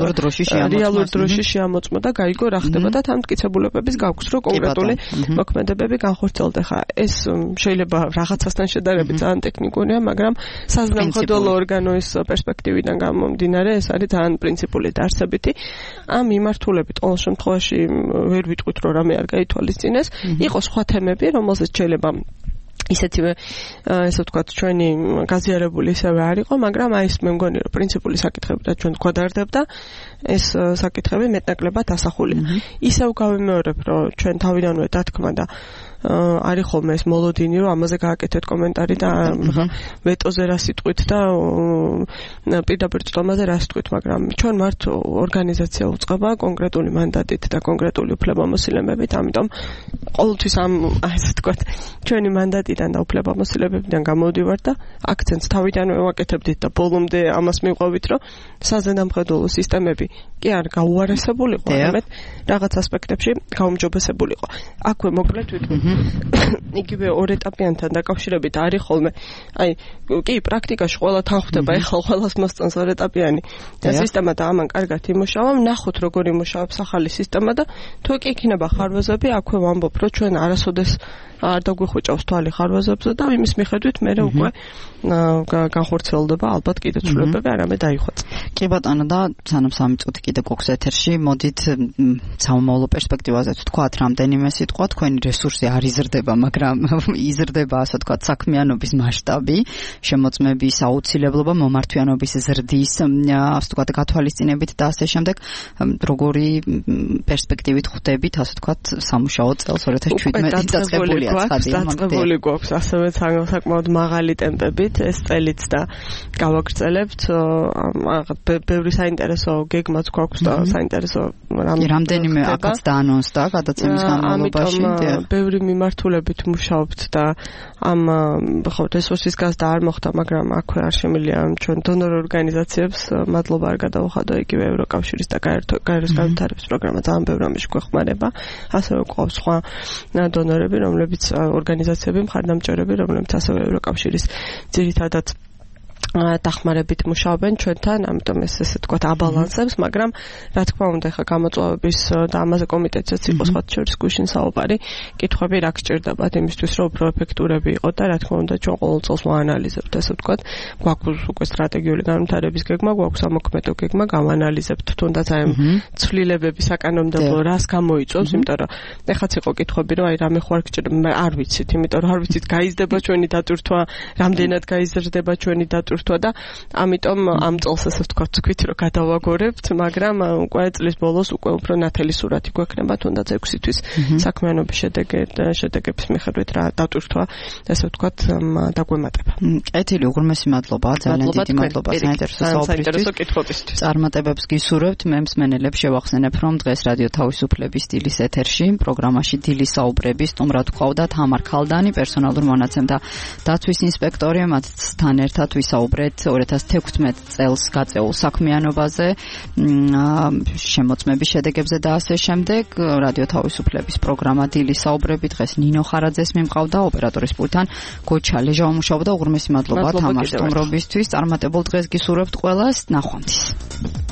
რეალურ დროში შეამოწმო და გაიგო რა ხდება და თან მტკიცებულებების გაქვს რომ კონკრეტული მოქმედებები განხორციელდა. ხა ეს შეიძლება რაღაცასთან შედარებით ძალიან ტექნიკურია, მაგრამ საზნამხედველო ორგანოის პერსპექტივიდან გამომდინარე ეს არის ძალიან პრინციპული და არსებითი. ამ მიმართულებით ყოველ შემთხვევაში ვერ ვიტყვით რომ რამე არ გაითვალისწინეს. იყო სხვა თემები, რომელზეც შეიძლება ისეთივე ესე ვთქვათ ჩვენი გაზიარებული ისევე არ იყო, მაგრამ აი ეს მე მგონი რომ პრინციპული საკითხები და ჩვენ გვადარდებდა ეს საკითხები მეტნაკლებად ასახულია. ისევ გავიმეორებ რომ ჩვენ თავიდანვე დათქმა და არის ხოლმე ეს მოლოდინი რომ ამაზე გააკეთეთ კომენტარი და ვეტოზე რა სიტყვით და პირდაპირ წვდომაზე რა სიტყვით, მაგრამ ჩვენ მართ ორგანიზაცია უწყება კონკრეტული მანდატით და კონკრეტული უფლებამოსილებით, ამიტომ ყოველთვის ამ ასე ვთქვათ ჩვენი მანდატიდან და უფლებამოსილებებიდან გამოვდივართ და აქცენტს თავიდანვე ვაკეთებდით და ბოლომდე ამას მივყვებით რომ საზედამხედველო სისტემები კი არ გაუარესებულიყო, ამეთ რაღაც ასპექტებში გაუმჯობესებულიყო. აქვე მოკლედ ვიტყვი იგივე ორეტაპიანთან დაკავშირებით არის ხოლმე აი კი პრაქტიკაში ყველა თან ხვდება ეხლა ყველას მოსწონს ორეტაპიანი სისტემა და ამან კარგად იმუშავა ნახოთ როგორ იმუშავებს ახალი სისტემა და თუ კი იქნება ხარვეზები აქვე ვამბობ რომ ჩვენ არასოდეს არ დაგვიხვიჭავს თვალი ხარვეზებზე და იმის მიხედვით მე უკვე განხორციელდება ალბათ კიდე ცვლილებები არამედ დაიხვეწ. კი ბატონო და სანამ 3 წუთი კიდე გვაქვს ეთერში მოდით სამომავლო პერსპექტივაზე ვთქვათ რამდენიმე სიტყვა თქვენი რესურსი არ იზრდება, მაგრამ იზრდება ასე ვთქვათ საქმიანობის მასშტაბი, შემოწმების აუცილებლობა, მომართვიანობის ზრდის ასე ვთქვათ გათვალისწინებით და ასე შემდეგ როგორი პერსპექტივით ხვდებით ასე ვთქვათ სამუშაო წელს 2017 დაწყებულია დაწყებული გვაქვს ასევე საკმაოდ მაღალი ტემპებით ეს წელიც და გავაგრძელებთ ბევრი საინტერესო გეგმაც გვაქვს და საინტერესო რამდენიმე აკაც დაანონსდა გადაცემის განმავლობაში ბევრი მიმართულებით მუშაობთ და ამ ხო რესურსის გაზრდა არ მოხდა, მაგრამ აქვე არ შემიძლია ჩვენ დონორ ორგანიზაციებს მადლობა არ გადავუხადო იგივე ევროკავშირის და გაეროს განვითარების პროგრამა ძალიან ბევრ ამაში გვეხმარება. ასევე ყავს სხვა დონორები, რომლებიც ორგანიზაციები, მხარდამჭერები, რომლებიც ასევე ევროკავშირის ძირითადად დახმარებით მუშაობენ ჩვენთან, ამიტომ ესე თქვათ აბალანსებს, მაგრამ რა თქმა უნდა, ხა გამოწვევების და ამაზე კომიტეტსაც იყო სხვა შორის გუშინ საუბარი, კითხვები რა გჭირდებათ იმისთვის, რომ უფრო ეფექტურები იყოთ და რა თქმა უნდა, ჩვენ ყოველ წელს ვაანალიზებთ, ესე ვთქვათ, გვაქვს უკვე სტრატეგიული განვითარების გეგმა, გვაქვს ამოქმედო გეგმა, გავანალიზებთ თუნდაც აი ცვლილებების საკანონმდებლო რას გამოიწვევს, იმიტომ რომ ეხაც იყო კითხვები, რომ აი რამე ხო არ გჭირდება, არ ვიცით, იმიტომ რომ არ ვიცით, გაიზრდება ჩვენი დატვირთვა, რამდენად გაიზრდება ჩვენი დატვირთვა და ამიტომ ამ წელს ესე ვთქვათ, თქვით რომ გადავაგორებთ, მაგრამ უკვე წლის ბოლოს უკვე უფრო ნათელი სურათი გვექნება თუნდაც 6 თვის საქმიანობის შედეგების მიხედვით რა დატვირთვა ესე ვთქვათ დაგვემატება. კეთილი, უღრმესი მადლობა, ძალიან დიდი მადლობა საინტერესო კითხვებისთვის. წარმატებებს გისურვებთ. მე მსმენელებს შევახსენებ, რომ დღეს რადიო თავისუფლების დილის ეთერში პროგრამაში დილის საუბრები სტუმრად გვყავდა თამარ ქალდანი, პერსონალურ მონაცემთა დაცვის ინსპექტორი, მათთან ერთად ვისაუბრეთ 2016 წელს გაწეულ საქმიანობაზე, შემოწმების შედეგებზე და ასე შემდეგ. რადიო თავისუფლების პროგრამა დილის საუბრები დღეს ნინო ხარაძეს მიმყავდა, ოპერატორის პულტთან გოჩა ლეჟავა მუშაობდა. უღრმესი მადლობა თამარ სტუმრობისთვის. წარმატებულ დღეს გისურვებთ ყველას. ნახვამდის.